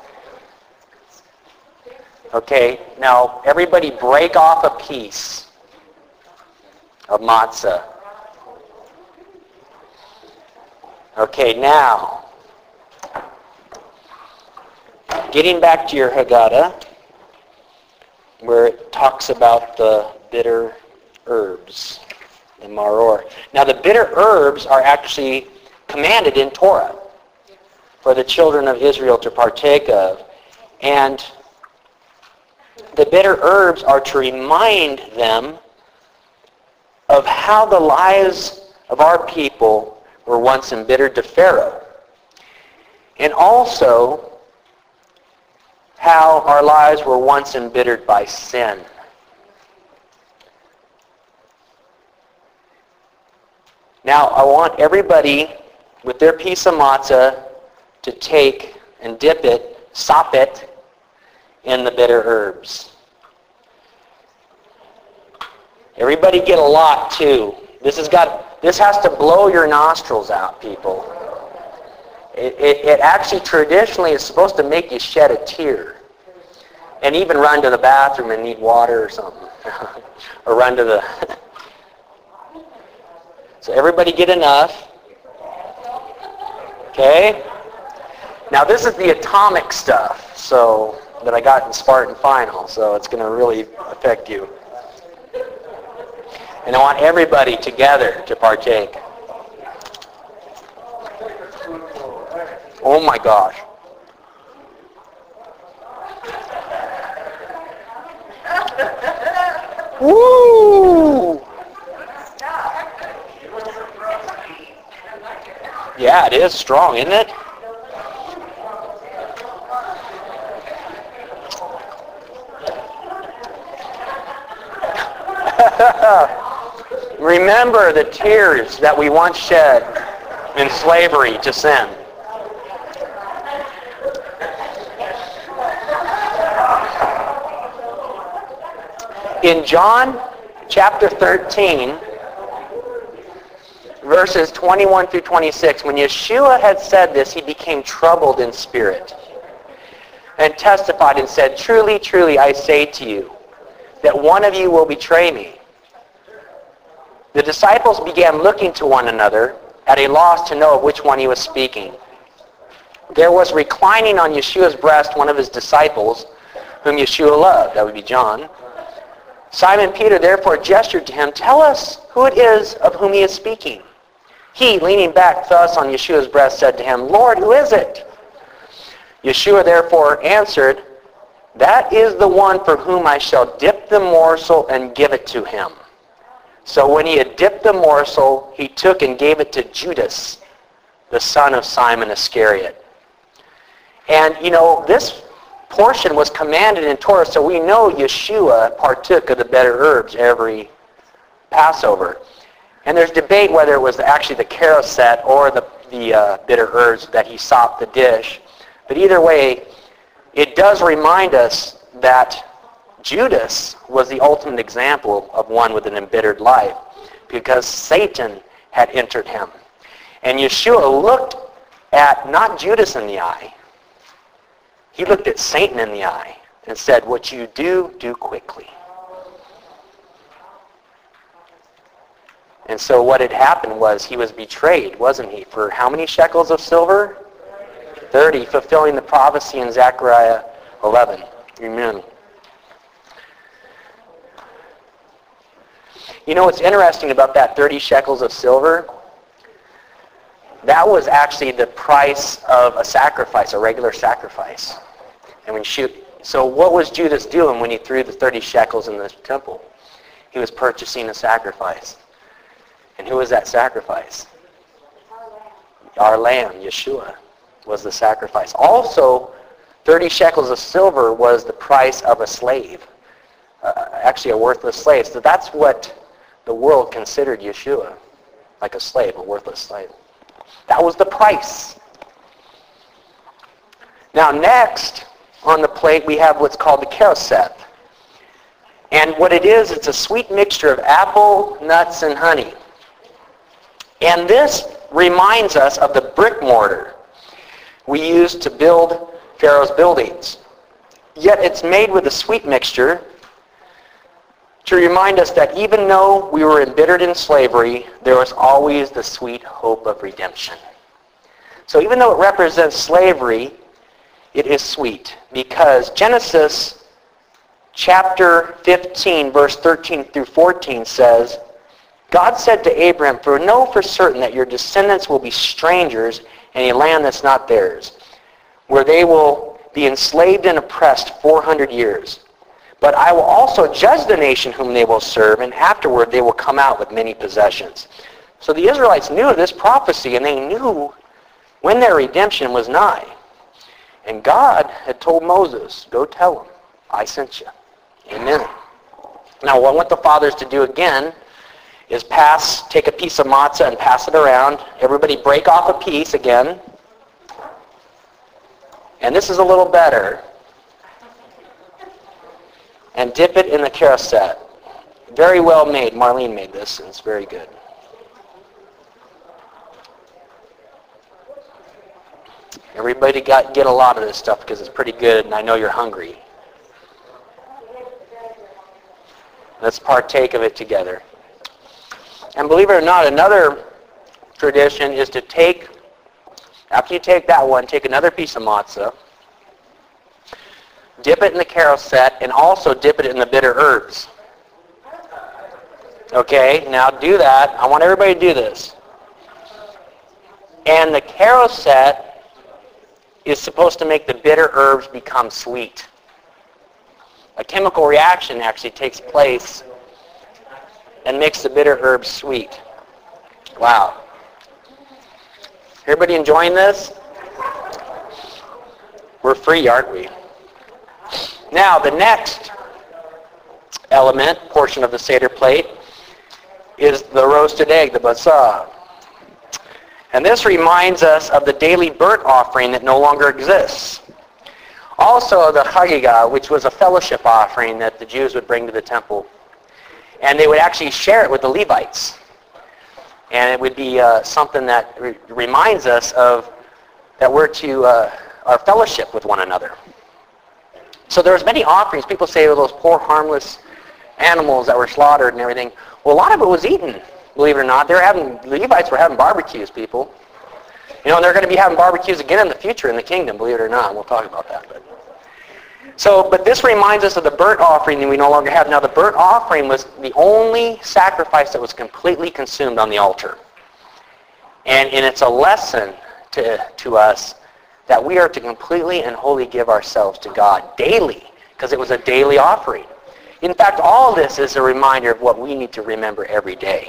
Okay, now everybody break off a piece of matzah. Okay, now, getting back to your Haggadah, where it talks about the bitter herbs, the maror. Now, the bitter herbs are actually commanded in Torah for the children of Israel to partake of. And the bitter herbs are to remind them of how the lives of our people were once embittered to Pharaoh. And also how our lives were once embittered by sin. Now, I want everybody with their piece of matzah to take and dip it, sop it, in the bitter herbs. Everybody get a lot too. This has got. This has to blow your nostrils out, people. It, it, it actually traditionally is supposed to make you shed a tear, and even run to the bathroom and need water or something, or run to the. So everybody get enough. Okay. Now this is the atomic stuff, so that I got in Spartan Final, so it's going to really affect you. And I want everybody together to partake. Oh my gosh. Woo! Yeah, it is strong, isn't it? Remember the tears that we once shed in slavery to sin. In John chapter thirteen, verses twenty-one through twenty-six, when Yeshua had said this, he became troubled in spirit and testified and said, "Truly, truly, I say to you, that one of you will betray me." The disciples began looking to one another, at a loss to know of which one he was speaking. There was reclining on Yeshua's breast one of his disciples, whom Yeshua loved. That would be John. Simon Peter therefore gestured to him, "Tell us who it is of whom he is speaking." He, leaning back thus on Yeshua's breast, said to him, "Lord, who is it?" Yeshua therefore answered, "That is the one for whom I shall dip the morsel and give it to him." So when he had dipped the morsel, he took and gave it to Judas, the son of Simon Iscariot. And, you know, this portion was commanded in Torah, so we know Yeshua partook of the bitter herbs every Passover. And there's debate whether it was actually the caroset or the, the uh, bitter herbs that he sopped the dish. But either way, it does remind us that Judas was the ultimate example of one with an embittered life, because Satan had entered him. And Yeshua looked at not Judas in the eye, he looked at Satan in the eye and said, "What you do, do quickly." And so what had happened was he was betrayed, wasn't he? For how many shekels of silver? thirty, fulfilling the prophecy in Zechariah eleven. Amen. You know what's interesting about that thirty shekels of silver? That was actually the price of a sacrifice, a regular sacrifice. And when she, so what was Judas doing when he threw the thirty shekels in the temple? He was purchasing a sacrifice. And who was that sacrifice? Our Lamb, Yeshua, was the sacrifice. Also, thirty shekels of silver was the price of a slave. Uh, actually a worthless slave. So that's what the world considered Yeshua, like a slave, a worthless slave. That was the price. Now next on the plate we have what's called the caroset. And what it is, it's a sweet mixture of apple, nuts, and honey. And this reminds us of the brick mortar we used to build Pharaoh's buildings. Yet it's made with a sweet mixture to remind us that even though we were embittered in slavery, there was always the sweet hope of redemption. So even though it represents slavery, it is sweet, because Genesis chapter fifteen, verse thirteen through fourteen says, God said to Abraham, "For know for certain that your descendants will be strangers in a land that's not theirs, where they will be enslaved and oppressed four hundred years. But I will also judge the nation whom they will serve, and afterward they will come out with many possessions." So the Israelites knew of this prophecy, and they knew when their redemption was nigh. And God had told Moses, "Go tell them, I sent you." Amen. Now what I want the fathers to do again is pass, take a piece of matzah and pass it around. Everybody break off a piece again. And this is a little better. And dip it in the caroset. Very well made. Marlene made this, and it's very good. Everybody got get a lot of this stuff because it's pretty good, and I know you're hungry. Let's partake of it together. And believe it or not, another tradition is to take, after you take that one, take another piece of matzah, dip it in the caroset, and also dip it in the bitter herbs. Okay, now do that. I want everybody to do this. And the caroset is supposed to make the bitter herbs become sweet. A chemical reaction actually takes place and makes the bitter herbs sweet. Wow. Everybody enjoying this? We're free, aren't we? Now, the next element, portion of the Seder plate, is the roasted egg, the basar. And this reminds us of the daily burnt offering that no longer exists. Also the Chagigah, which was a fellowship offering that the Jews would bring to the temple. And they would actually share it with the Levites. And it would be uh, something that re- reminds us of that we're to uh, our fellowship with one another. So there's many offerings. People say, well, those poor harmless animals that were slaughtered and everything. Well, a lot of it was eaten, believe it or not. They're having, the Levites were having barbecues, people. You know, and they're going to be having barbecues again in the future in the kingdom, believe it or not. We'll talk about that. But. So, but this reminds us of the burnt offering that we no longer have. Now, the burnt offering was the only sacrifice that was completely consumed on the altar. And, and it's a lesson to, to us that we are to completely and wholly give ourselves to God daily, because it was a daily offering. In fact, all this is a reminder of what we need to remember every day.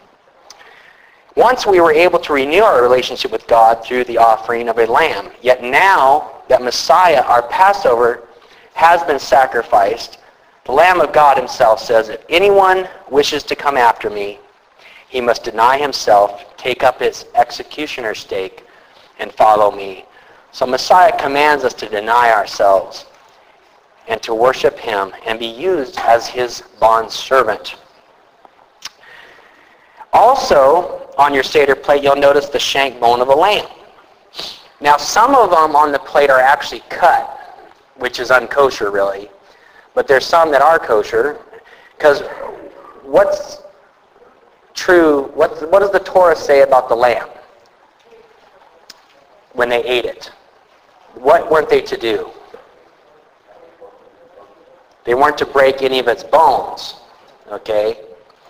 Once we were able to renew our relationship with God through the offering of a lamb, yet now that Messiah, our Passover, has been sacrificed, the Lamb of God himself says, if anyone wishes to come after me, he must deny himself, take up his executioner's stake, and follow me. So Messiah commands us to deny ourselves and to worship him and be used as his bondservant. Also, on your Seder plate, you'll notice the shank bone of a lamb. Now, some of them on the plate are actually cut, which is unkosher, really. But there's some that are kosher, because what's true, what, what does the Torah say about the lamb when they ate it? What weren't they to do? They weren't to break any of its bones, okay?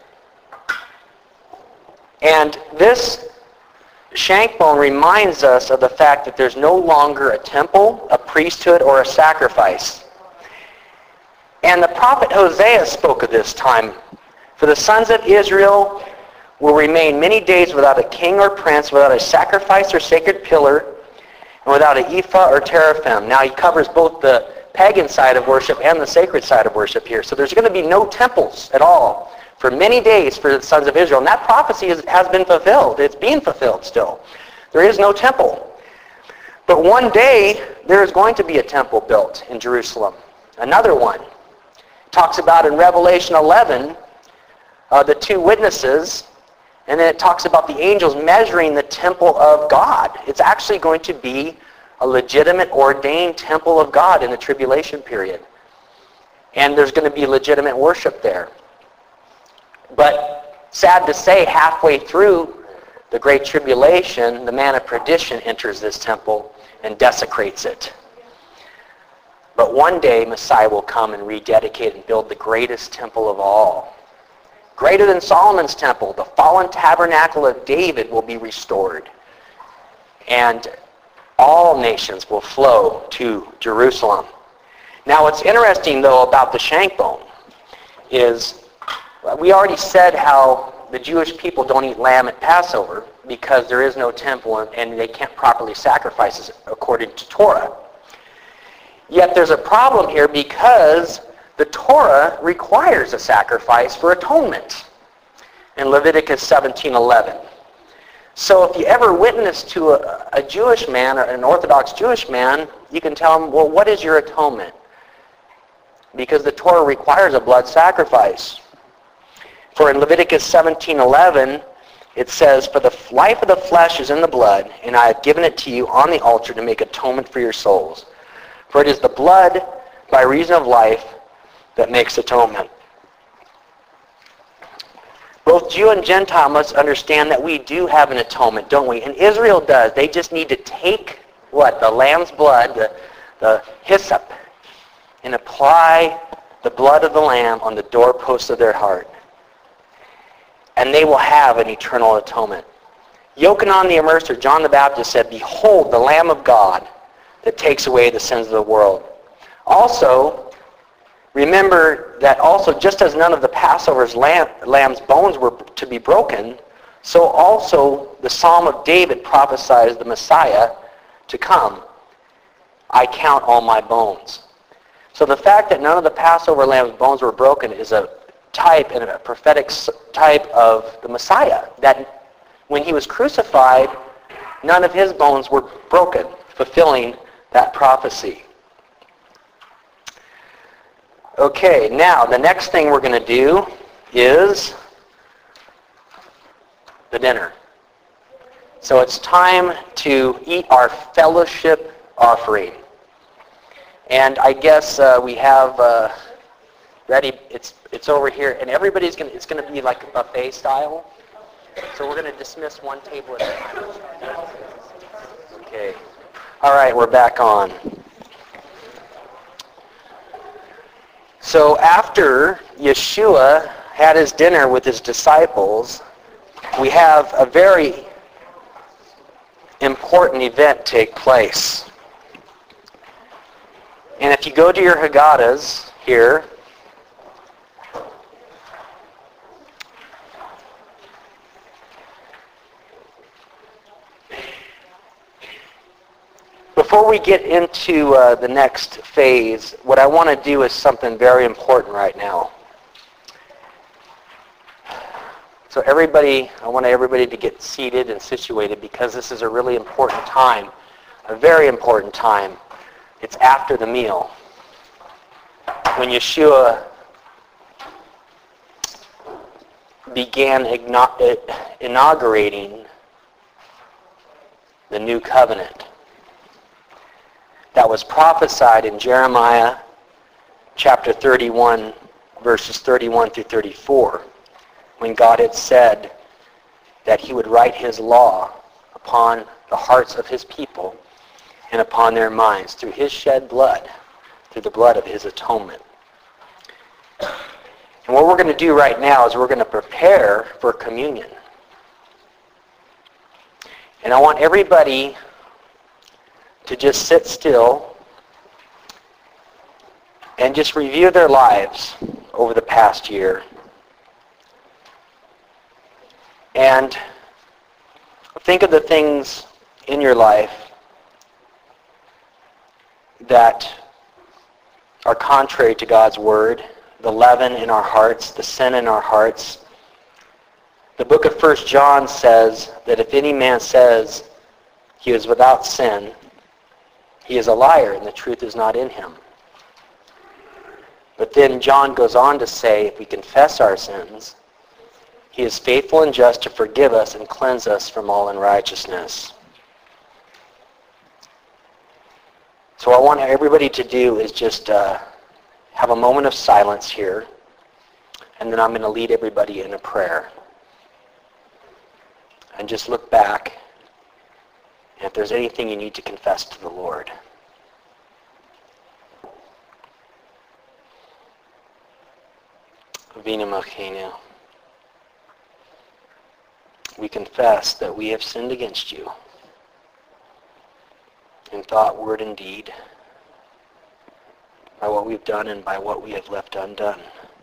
And this shank bone reminds us of the fact that there's no longer a temple, a priesthood, or a sacrifice. And the prophet Hosea spoke of this time. For the sons of Israel will remain many days without a king or prince, without a sacrifice or sacred pillar, and without an ephah or teraphim. Now he covers both the pagan side of worship and the sacred side of worship here. So there's going to be no temples at all for many days for the sons of Israel. And that prophecy is, has been fulfilled. It's being fulfilled still. There is no temple. But one day, there is going to be a temple built in Jerusalem. Another one. It talks about in Revelation eleven, uh, the two witnesses, and then it talks about the angels measuring the temple of God. It's actually going to be a legitimate, ordained temple of God in the tribulation period. And there's going to be legitimate worship there. But sad to say, halfway through the Great Tribulation, the man of perdition enters this temple and desecrates it. But one day, Messiah will come and rededicate and build the greatest temple of all. Greater than Solomon's temple, the fallen tabernacle of David will be restored. And all nations will flow to Jerusalem. Now, what's interesting, though, about the shank bone is we already said how the Jewish people don't eat lamb at Passover because there is no temple and, and they can't properly sacrifice it according to Torah. Yet there's a problem here because the Torah requires a sacrifice for atonement in Leviticus seventeen eleven. So if you ever witness to a, a Jewish man, or an Orthodox Jewish man, you can tell him, well, what is your atonement? Because the Torah requires a blood sacrifice. For in Leviticus seventeen eleven, it says, for the life of the flesh is in the blood, and I have given it to you on the altar to make atonement for your souls. For it is the blood, by reason of life, that makes atonement. Both Jew and Gentile must understand that we do have an atonement, don't we? And Israel does. They just need to take, what, the lamb's blood, the, the hyssop, and apply the blood of the lamb on the doorposts of their heart. And they will have an eternal atonement. Yochanan the Immerser, John the Baptist, said, behold the Lamb of God that takes away the sins of the world. Also, remember that also just as none of the Passover's lamb, lamb's bones were to be broken, so also the Psalm of David prophesies the Messiah to come. I count all my bones. So the fact that none of the Passover lamb's bones were broken is a type and a prophetic type of the Messiah. That when he was crucified, none of his bones were broken, fulfilling that prophecy. Okay, now the next thing we're going to do is the dinner. So it's time to eat our fellowship offering. And I guess uh, we have uh, ready, it's it's over here, and everybody's going to, it's going to be like a buffet style. So we're going to dismiss one table at a time. Okay. All right, we're back on. So after Yeshua had his dinner with his disciples, we have a very important event take place. And if you go to your Haggadahs here, before we get into uh, the next phase, what I want to do is something very important right now. So everybody, I want everybody to get seated and situated because this is a really important time, a very important time. It's after the meal. When Yeshua began inaugurating the new covenant that was prophesied in Jeremiah chapter thirty-one, verses thirty-one through thirty-four, when God had said that he would write his law upon the hearts of his people and upon their minds through his shed blood, through the blood of his atonement. And what we're going to do right now is we're going to prepare for communion. And I want everybody to just sit still and just review their lives over the past year. And think of the things in your life that are contrary to God's word, the leaven in our hearts, the sin in our hearts. The book of First John says that if any man says he is without sin, he is a liar and the truth is not in him. But then John goes on to say, if we confess our sins, he is faithful and just to forgive us and cleanse us from all unrighteousness. So what I want everybody to do is just uh, have a moment of silence here, and then I'm going to lead everybody in a prayer. And just look back, and if there's anything you need to confess to the Lord. Avinu Malkeinu, we confess that we have sinned against you in thought, word, and deed, by what we've done and by what we have left undone.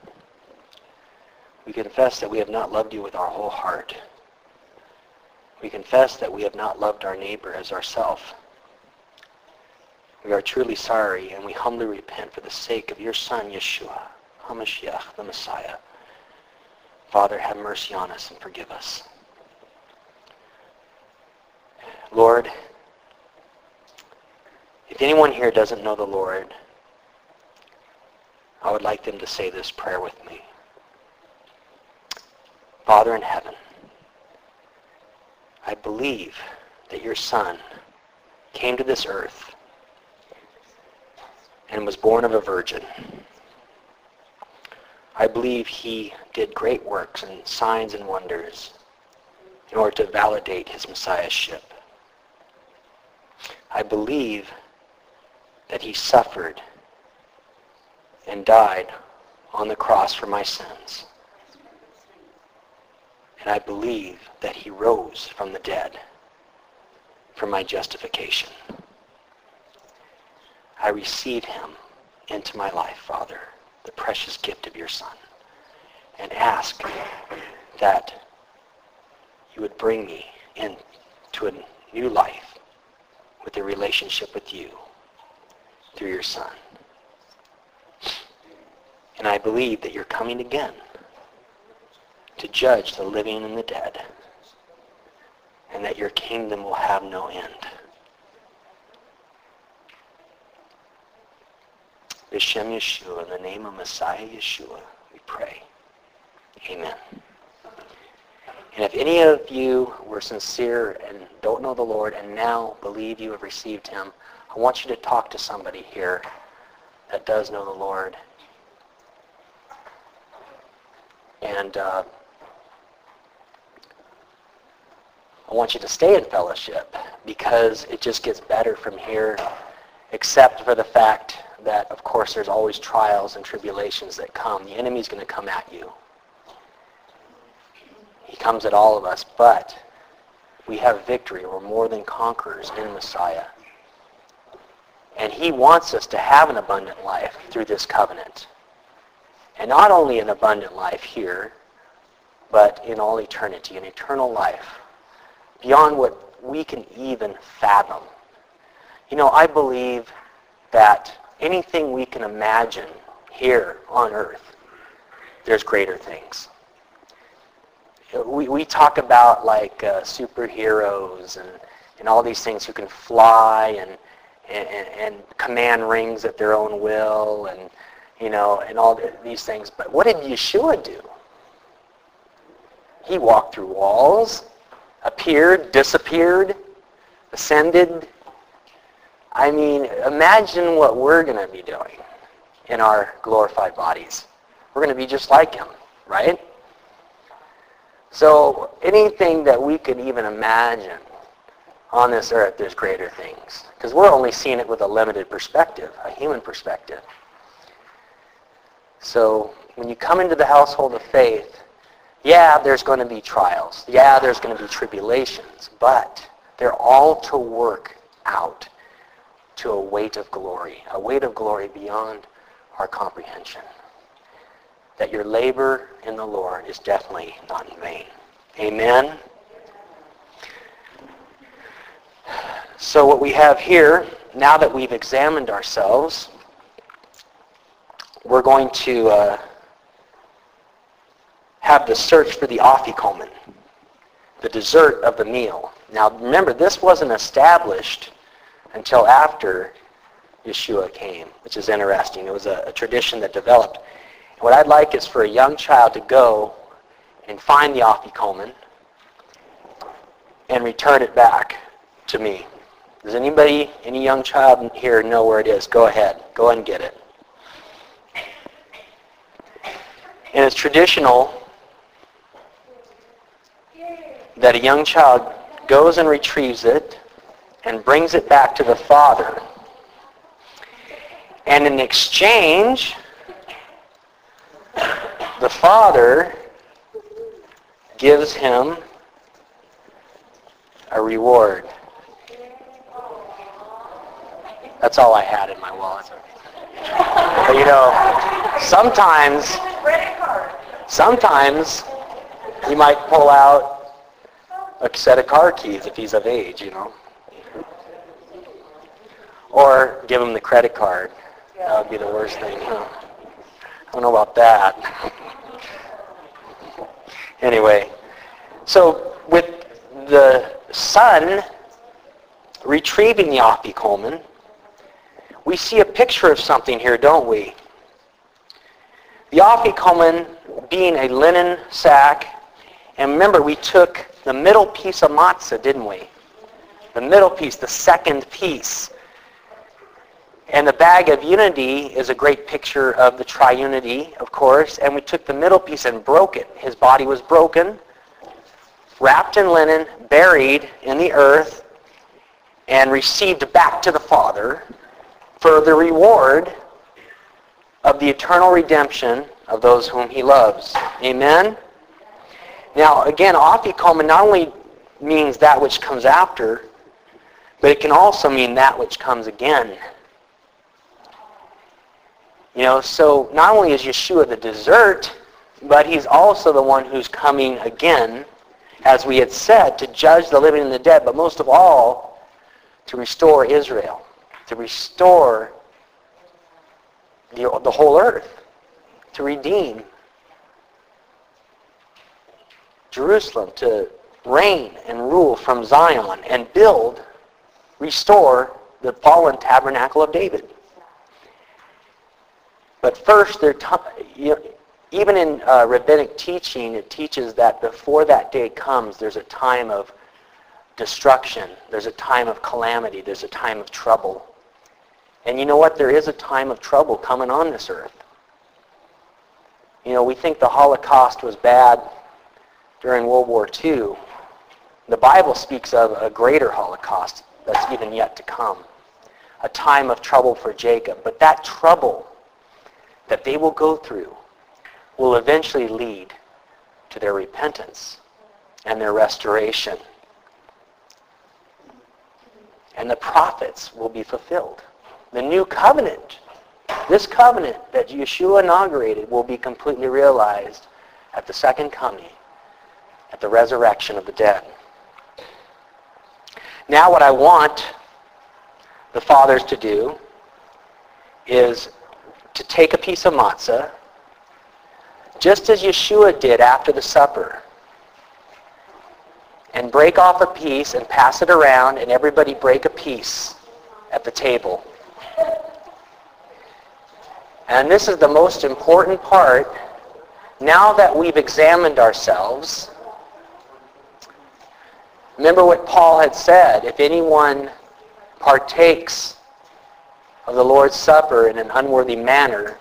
We confess that we have not loved you with our whole heart. We confess that we have not loved our neighbor as ourself. We are truly sorry, and we humbly repent for the sake of your Son, Yeshua, HaMashiach, the Messiah. Father, have mercy on us and forgive us. Lord, if anyone here doesn't know the Lord, I would like them to say this prayer with me. Father in heaven, I believe that your Son came to this earth and was born of a virgin. I believe he did great works and signs and wonders in order to validate his messiahship. I believe that he suffered and died on the cross for my sins. And I believe that he rose from the dead for my justification. I receive him into my life, Father, the precious gift of your Son, and ask that you would bring me into a new life with a relationship with you through your Son. And I believe that you're coming again to judge the living and the dead, and that your kingdom will have no end. B'Shem Yeshua, in the name of Messiah Yeshua, we pray. Amen. And if any of you were sincere and don't know the Lord and now believe you have received him, I want you to talk to somebody here that does know the Lord. And uh, I want you to stay in fellowship because it just gets better from here, except for the fact that, of course, there's always trials and tribulations that come. The enemy's going to come at you. He comes at all of us, but we have victory. We're more than conquerors in Messiah. And he wants us to have an abundant life through this covenant. And not only an abundant life here, but in all eternity, an eternal life, beyond what we can even fathom. You know, I believe that anything we can imagine here on earth, there's greater things. We, we talk about like uh, superheroes and, and all these things who can fly and, and, and command rings at their own will and, you know, and all these things. But what did Yeshua do? He walked through walls, appeared, disappeared, ascended. I mean, imagine what we're going to be doing in our glorified bodies. We're going to be just like him, right? So anything that we could even imagine on this earth, there's greater things. Because we're only seeing it with a limited perspective, a human perspective. So when you come into the household of faith, yeah, there's going to be trials. Yeah, there's going to be tribulations. But they're all to work out to a weight of glory, a weight of glory beyond our comprehension. That your labor in the Lord is definitely not in vain. Amen? So what we have here, now that we've examined ourselves, we're going to uh, have the search for the afikomen, the dessert of the meal. Now remember, this wasn't established until after Yeshua came, which is interesting. It was a, a tradition that developed. What I'd like is for a young child to go and find the afikomen and return it back to me. Does anybody, any young child here know where it is? Go ahead. Go ahead and get it. And it's traditional that a young child goes and retrieves it and brings it back to the father. And in exchange, the father gives him a reward. That's all I had in my wallet. But you know, sometimes, sometimes he might pull out a set of car keys if he's of age, you know. Or give him the credit card. That would be the worst thing. Huh? I don't know about that. Anyway, so with the son retrieving the afikomen, we see a picture of something here, don't we? The afikomen being a linen sack, and remember we took the middle piece of matzah, didn't we? The middle piece, the second piece. And the bag of unity is a great picture of the triunity, of course. And we took the middle piece and broke it. His body was broken, wrapped in linen, buried in the earth, and received back to the Father for the reward of the eternal redemption of those whom he loves. Amen? Now, again, afikomen not only means that which comes after, but it can also mean that which comes again. You know, so not only is Yeshua the dessert, but he's also the one who's coming again, as we had said, to judge the living and the dead, but most of all, to restore Israel, to restore the, the whole earth, to redeem Jerusalem, to reign and rule from Zion and build, restore the fallen tabernacle of David. But first, they're t- you know, even in uh, rabbinic teaching, it teaches that before that day comes, there's a time of destruction. There's a time of calamity. There's a time of trouble. And you know what? There is a time of trouble coming on this earth. You know, we think the Holocaust was bad during World War Two. The Bible speaks of a greater Holocaust that's even yet to come. A time of trouble for Jacob. But that trouble that they will go through will eventually lead to their repentance and their restoration. And the prophets will be fulfilled. The new covenant, this covenant that Yeshua inaugurated, will be completely realized at the second coming, at the resurrection of the dead. Now what I want the fathers to do is to take a piece of matzah, just as Yeshua did after the supper, and break off a piece and pass it around, and everybody break a piece at the table. And this is the most important part. Now that we've examined ourselves, remember what Paul had said, if anyone partakes of the Lord's Supper in an unworthy manner,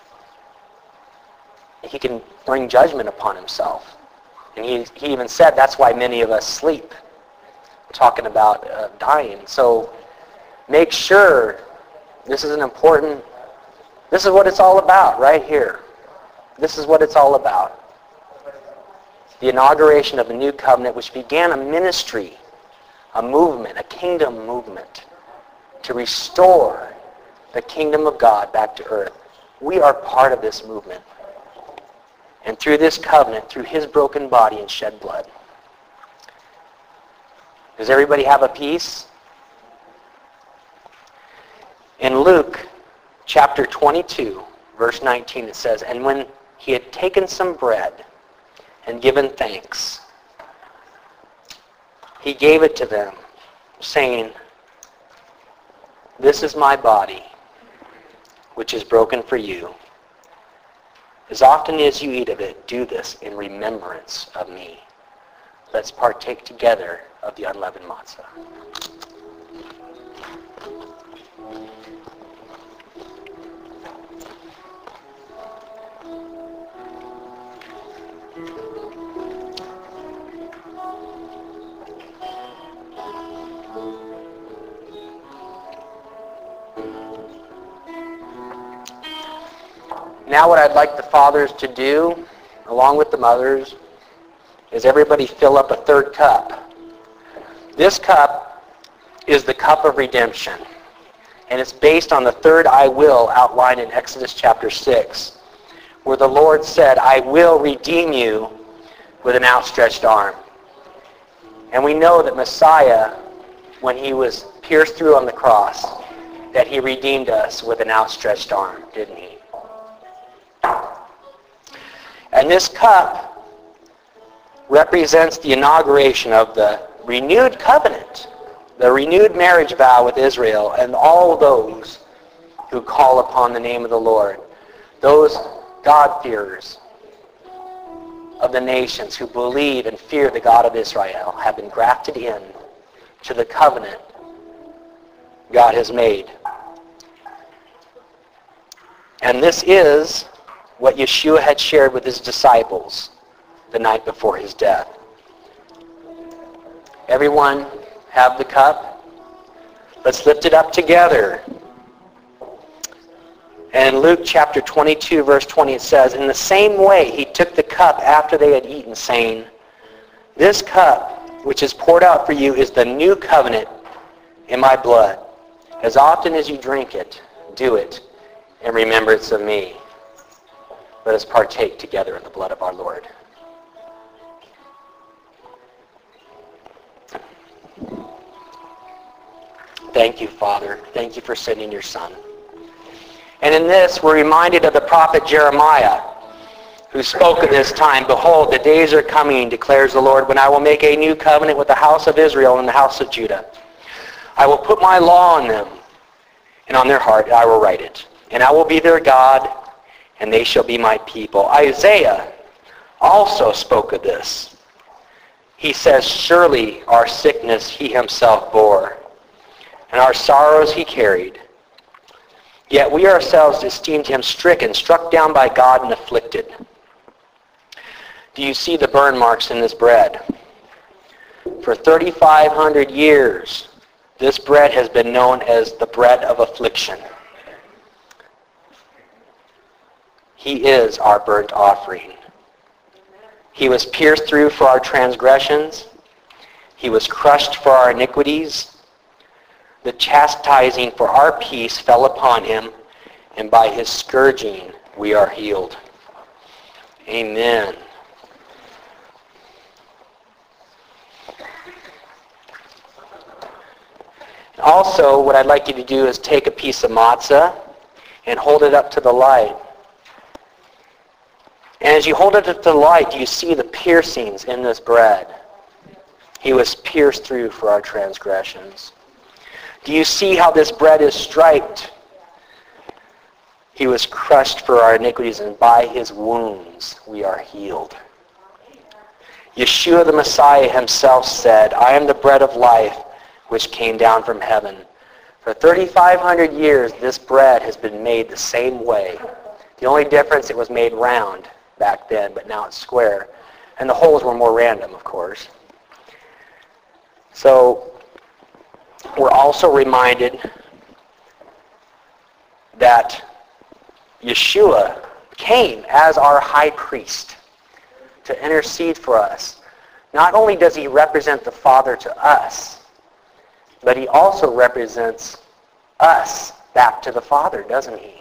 he can bring judgment upon himself. And he, he even said that's why many of us sleep, talking about uh, dying. So make sure, this is an important, this is what it's all about right here. This is what it's all about. The inauguration of the new covenant, which began a ministry, a movement, a kingdom movement, to restore the kingdom of God back to earth. We are part of this movement. And through this covenant, through his broken body and shed blood. Does everybody have a piece? In Luke chapter twenty-two, verse nineteen, it says, and when he had taken some bread and given thanks, he gave it to them, saying, this is my body, which is broken for you. As often as you eat of it, do this in remembrance of me. Let's partake together of the unleavened matzah. Now what I'd like the fathers to do, along with the mothers, is everybody fill up a third cup. This cup is the cup of redemption. And it's based on the third I will outlined in Exodus chapter six, where the Lord said, I will redeem you with an outstretched arm. And we know that Messiah, when he was pierced through on the cross, that he redeemed us with an outstretched arm, didn't he? And this cup represents the inauguration of the renewed covenant, the renewed marriage vow with Israel and all those who call upon the name of the Lord, those God-fearers of the nations who believe and fear the God of Israel have been grafted in to the covenant God has made. And this is what Yeshua had shared with his disciples the night before his death. Everyone have the cup? Let's lift it up together. And in Luke chapter twenty-two, verse twenty, it says, in the same way he took the cup after they had eaten, saying, this cup which is poured out for you is the new covenant in my blood. As often as you drink it, do it in remembrance of me. Let us partake together in the blood of our Lord. Thank you, Father. Thank you for sending your Son. And in this, we're reminded of the prophet Jeremiah, who spoke at this time, behold, the days are coming, declares the Lord, when I will make a new covenant with the house of Israel and the house of Judah. I will put my law on them, and on their heart I will write it. And I will be their God, and they shall be my people. Isaiah also spoke of this. He says, surely our sickness he himself bore, and our sorrows he carried. Yet we ourselves esteemed him stricken, struck down by God, and afflicted. Do you see the burn marks in this bread? For thirty-five hundred years, this bread has been known as the bread of affliction. He is our burnt offering. He was pierced through for our transgressions. He was crushed for our iniquities. The chastising for our peace fell upon him, and by his scourging we are healed. Amen. Also, what I'd like you to do is take a piece of matzah and hold it up to the light. And as you hold it up to the light, you see the piercings in this bread. He was pierced through for our transgressions. Do you see how this bread is striped? He was crushed for our iniquities, and by his wounds we are healed. Yeshua the Messiah himself said, I am the bread of life which came down from heaven. For thirty-five hundred years, this bread has been made the same way. The only difference, it was made round back then, but now it's square. And the holes were more random, of course. So we're also reminded that Yeshua came as our high priest to intercede for us. Not only does he represent the Father to us, but he also represents us back to the Father, doesn't he?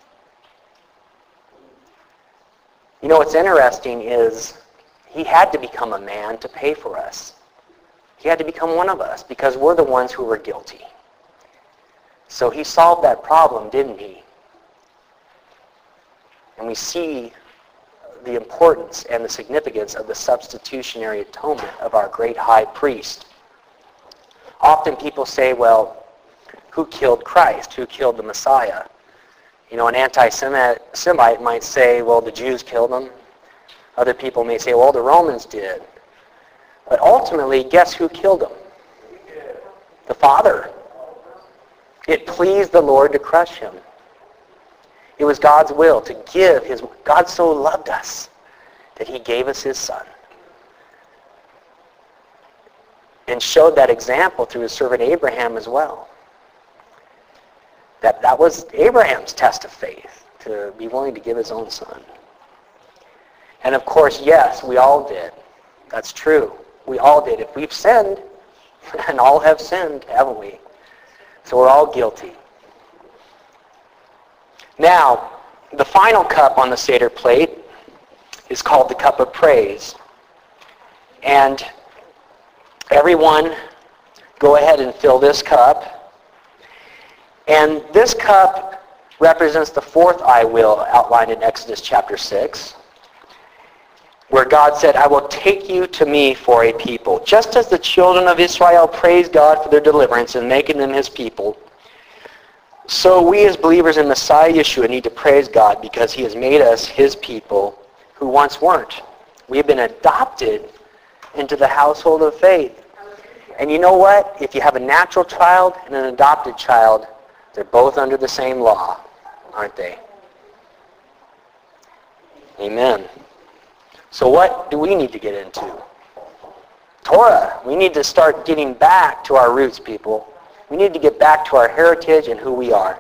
You know what's interesting is he had to become a man to pay for us. He had to become one of us because we're the ones who were guilty. So he solved that problem, didn't he? And we see the importance and the significance of the substitutionary atonement of our great high priest. Often people say, well, who killed Christ? Who killed the Messiah? You know, an anti-Semite might say, well, the Jews killed him. Other people may say, well, the Romans did. But ultimately, guess who killed him? The Father. It pleased the Lord to crush him. It was God's will to give his... God so loved us that he gave us his Son. And showed that example through his servant Abraham as well. That that was Abraham's test of faith, to be willing to give his own son. And of course, yes, we all did. That's true. We all did. If we've sinned, and all have sinned, haven't we? So we're all guilty. Now, the final cup on the Seder plate is called the cup of praise. And everyone, go ahead and fill this cup. And this cup represents the fourth I will outlined in Exodus chapter six, where God said, I will take you to me for a people. Just as the children of Israel praised God for their deliverance and making them his people, so we as believers in Messiah Yeshua need to praise God because he has made us his people who once weren't. We have been adopted into the household of faith. And you know what? If you have a natural child and an adopted child, they're both under the same law, aren't they? Amen. So what do we need to get into? Torah. We need to start getting back to our roots, people. We need to get back to our heritage and who we are.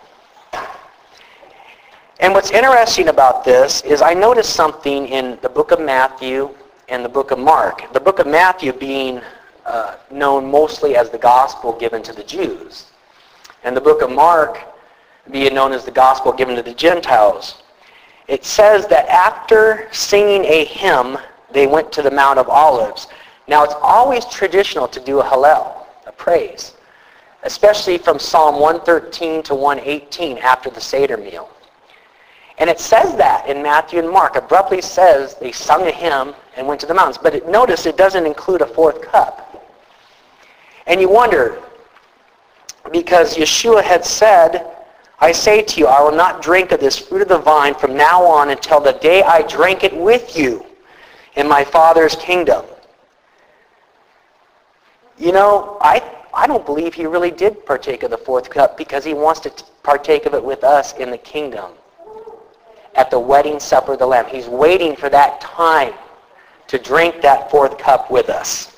And what's interesting about this is I noticed something in the book of Matthew and the book of Mark. The book of Matthew being uh, known mostly as the gospel given to the Jews. And the book of Mark being known as the gospel given to the Gentiles. It says that after singing a hymn, they went to the Mount of Olives. Now, it's always traditional to do a Hallel, a praise, especially from Psalm one thirteen to one eighteen after the Seder meal. And it says that in Matthew and Mark. Abruptly says they sung a hymn and went to the mountains. But it, notice it doesn't include a fourth cup. And you wonder, because Yeshua had said, I say to you, I will not drink of this fruit of the vine from now on until the day I drink it with you in my Father's kingdom. You know, I I don't believe he really did partake of the fourth cup because he wants to partake of it with us in the kingdom at the wedding supper of the Lamb. He's waiting for that time to drink that fourth cup with us.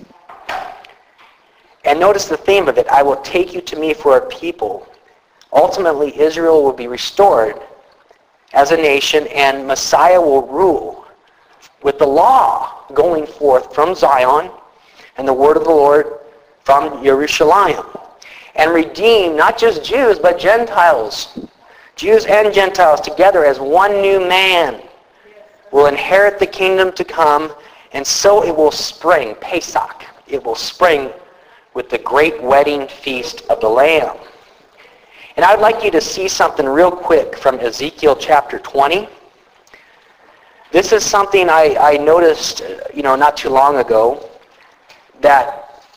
And notice the theme of it. I will take you to me for a people. Ultimately, Israel will be restored as a nation, and Messiah will rule with the law going forth from Zion and the word of the Lord from Jerusalem, and redeem not just Jews but Gentiles. Jews and Gentiles together as one new man will inherit the kingdom to come, and so it will spring, Pesach, it will spring with the great wedding feast of the Lamb. And I'd like you to see something real quick from Ezekiel chapter twenty. This is something I, I noticed, you know, not too long ago, that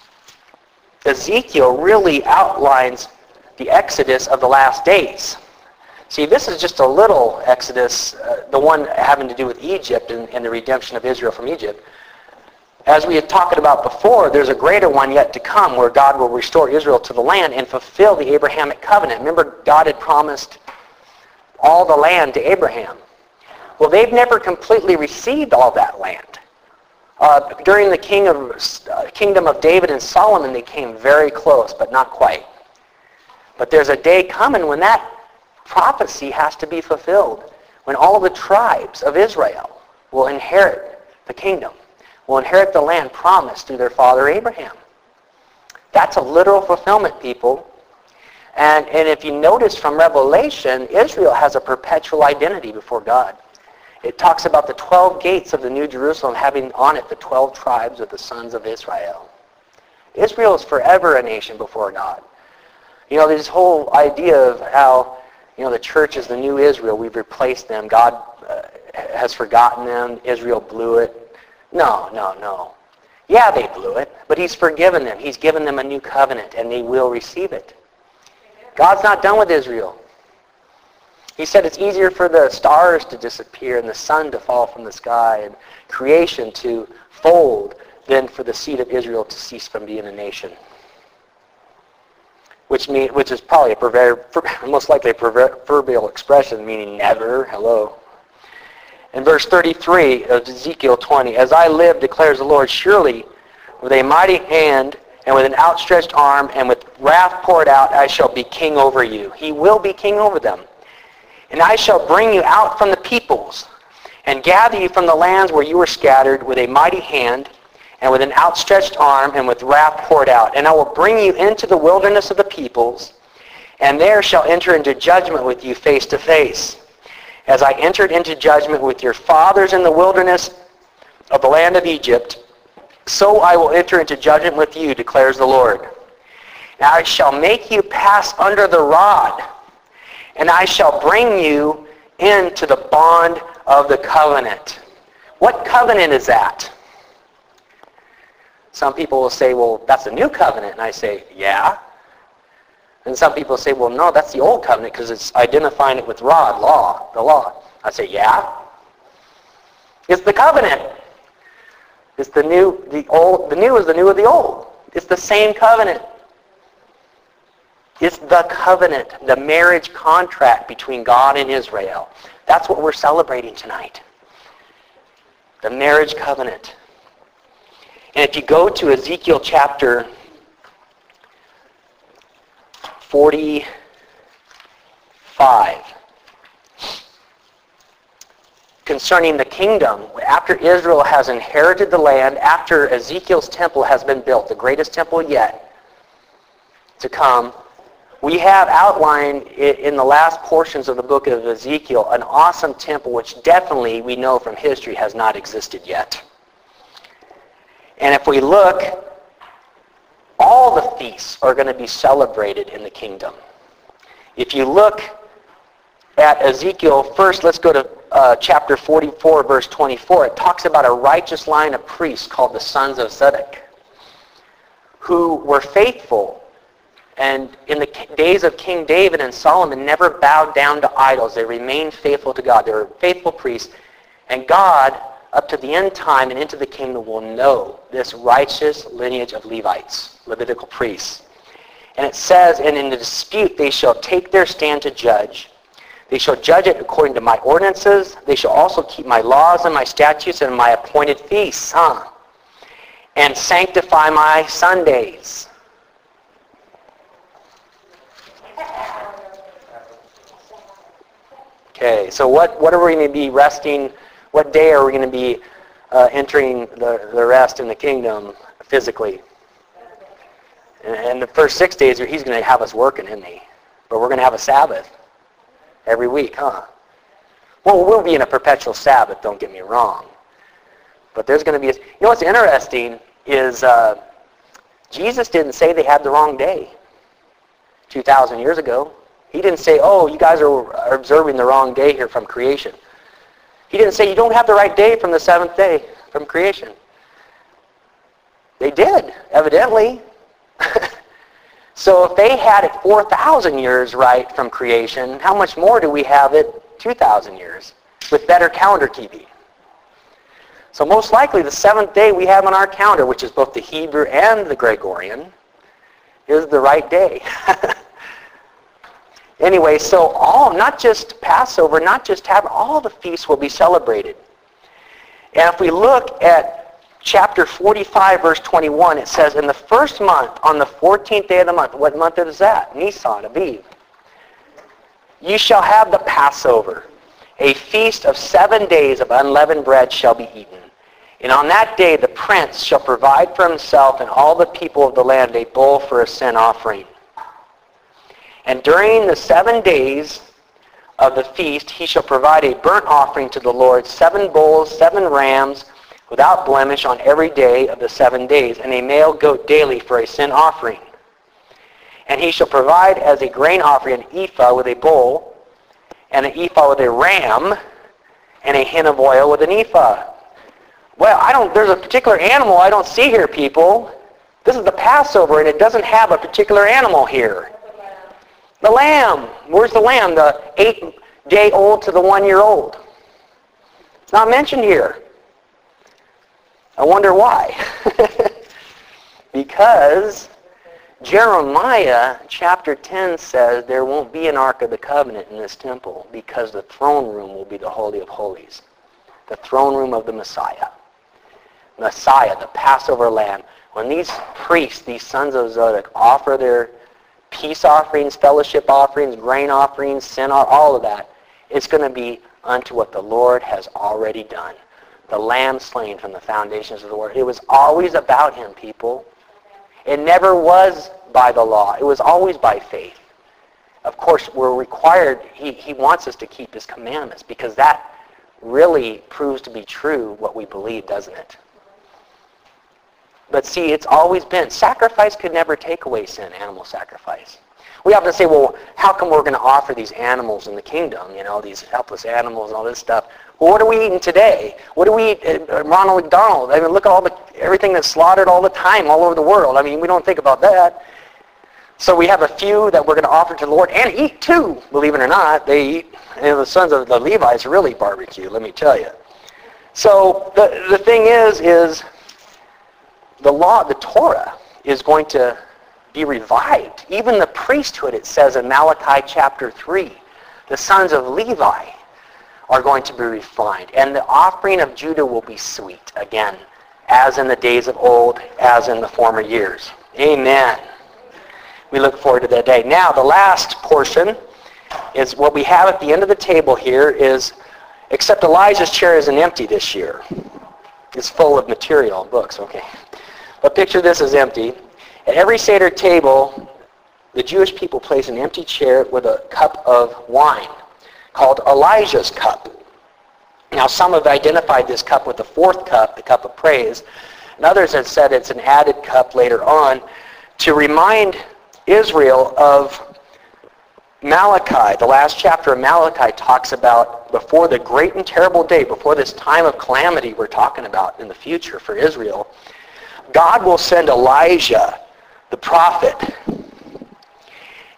Ezekiel really outlines the Exodus of the last days. See, this is just a little Exodus, uh, the one having to do with Egypt and, and the redemption of Israel from Egypt. As we had talked about before, there's a greater one yet to come where God will restore Israel to the land and fulfill the Abrahamic covenant. Remember, God had promised all the land to Abraham. Well, they've never completely received all that land. Uh, during the king of, uh, kingdom of David and Solomon, they came very close, but not quite. But there's a day coming when that prophecy has to be fulfilled, when all of the tribes of Israel will inherit the kingdom, will inherit the land promised through their father Abraham. That's a literal fulfillment, people. And, and if you notice from Revelation, Israel has a perpetual identity before God. It talks about the twelve gates of the New Jerusalem having on it the twelve tribes of the sons of Israel. Israel is forever a nation before God. You know, this whole idea of how, you know, the church is the new Israel. We've replaced them. God uh, has forgotten them. Israel blew it. No, no, no. Yeah, they blew it, but he's forgiven them. He's given them a new covenant, and they will receive it. God's not done with Israel. He said it's easier for the stars to disappear and the sun to fall from the sky and creation to fold than for the seed of Israel to cease from being a nation. Which mean, which is probably a perver- most likely a proverbial expression meaning never. Hello. In verse thirty-three of Ezekiel twenty, as I live, declares the Lord, surely with a mighty hand and with an outstretched arm and with wrath poured out, I shall be king over you. He will be king over them. And I shall bring you out from the peoples and gather you from the lands where you were scattered with a mighty hand and with an outstretched arm and with wrath poured out. And I will bring you into the wilderness of the peoples, and there shall enter into judgment with you face to face. As I entered into judgment with your fathers in the wilderness of the land of Egypt, so I will enter into judgment with you, declares the Lord. Now I shall make you pass under the rod, and I shall bring you into the bond of the covenant. What covenant is that? Some people will say, well, that's a new covenant. And I say, yeah. And some people say, well, no, that's the old covenant because it's identifying it with rod, law, the law. I say, yeah. It's the covenant. It's the new, the old, the new is the new of the old. It's the same covenant. It's the covenant, the marriage contract between God and Israel. That's what we're celebrating tonight. The marriage covenant. And if you go to Ezekiel chapter forty-five, concerning the kingdom, after Israel has inherited the land, after Ezekiel's temple has been built, the greatest temple yet to come, we have outlined in the last portions of the book of Ezekiel an awesome temple which definitely we know from history has not existed yet. And if we look, all the feasts are going to be celebrated in the kingdom. If you look at Ezekiel, first let's go to uh, chapter forty-four, verse twenty-four. It talks about a righteous line of priests called the sons of Zadok, who were faithful And in the days of King David and Solomon never bowed down to idols. They remained faithful to God. They were faithful priests. And God, up to the end time and into the kingdom, will know this righteous lineage of Levites, Levitical priests. And it says, and in the dispute they shall take their stand to judge. They shall judge it according to my ordinances. They shall also keep my laws and my statutes and my appointed feasts, huh? And sanctify my Sundays. Okay, so what, what are we going to be resting? What day are we going to be uh, entering the, the rest in the kingdom physically? And, and the first six days, he's going to have us working, isn't he? But we're going to have a Sabbath every week, huh? Well, we'll be in a perpetual Sabbath, don't get me wrong. But there's going to be, a, you know what's interesting is uh, Jesus didn't say they had the wrong day two thousand years ago. He didn't say, oh, you guys are, are observing the wrong day here from creation. He didn't say, you don't have the right day from the seventh day from creation. They did, evidently. So if they had it four thousand years right from creation, how much more do we have it two thousand years with better calendar keeping? So most likely the seventh day we have on our calendar, which is both the Hebrew and the Gregorian, is the right day. Anyway, so all, not just Passover, not just Tabernacle, all the feasts will be celebrated. And if we look at chapter forty-five, verse twenty-one, it says, in the first month, on the fourteenth day of the month, what month is that? Nisan, Aviv. You shall have the Passover. A feast of seven days of unleavened bread shall be eaten. And on that day the prince shall provide for himself and all the people of the land a bull for a sin offering. And during the seven days of the feast, he shall provide a burnt offering to the Lord, seven bulls, seven rams, without blemish on every day of the seven days, and a male goat daily for a sin offering. And he shall provide as a grain offering an ephah with a bull, and an ephah with a ram, and a hin of oil with an ephah. Well, I don't, there's a particular animal I don't see here, people. This is the Passover, and it doesn't have a particular animal here. The lamb. Where's the lamb? The eight-day-old to the one-year-old. It's not mentioned here. I wonder why. Because Jeremiah chapter ten says there won't be an Ark of the Covenant in this temple because the throne room will be the Holy of Holies. The throne room of the Messiah. Messiah, the Passover lamb. When these priests, these sons of Zadok, offer their peace offerings, fellowship offerings, grain offerings, sin, all of that, it's going to be unto what the Lord has already done. The lamb slain from the foundations of the world. It was always about him, people. It never was by the law. It was always by faith. Of course, we're required, he, he wants us to keep his commandments because that really proves to be true what we believe, doesn't it? But see, it's always been, sacrifice could never take away sin, animal sacrifice. We often say, well, how come we're going to offer these animals in the kingdom, you know, these helpless animals and all this stuff? Well, what are we eating today? What do we eat at Ronald McDonald? I mean, look at all the everything that's slaughtered all the time all over the world. I mean, we don't think about that. So we have a few that we're going to offer to the Lord and eat too, believe it or not. They eat, and the sons of the Levites really barbecue, let me tell you. So the, the thing is, is the law, the Torah, is going to be revived. Even the priesthood, it says in Malachi chapter three, the sons of Levi are going to be refined. And the offering of Judah will be sweet again, as in the days of old, as in the former years. Amen. We look forward to that day. Now, the last portion is what we have at the end of the table here is, except Elijah's chair isn't empty this year. It's full of material, books, okay. But picture this as empty. At every Seder table, the Jewish people place an empty chair with a cup of wine called Elijah's cup. Now, some have identified this cup with the fourth cup, the cup of praise, and others have said it's an added cup later on to remind Israel of Malachi. The last chapter of Malachi talks about before the great and terrible day, before this time of calamity we're talking about in the future for Israel, God will send Elijah, the prophet,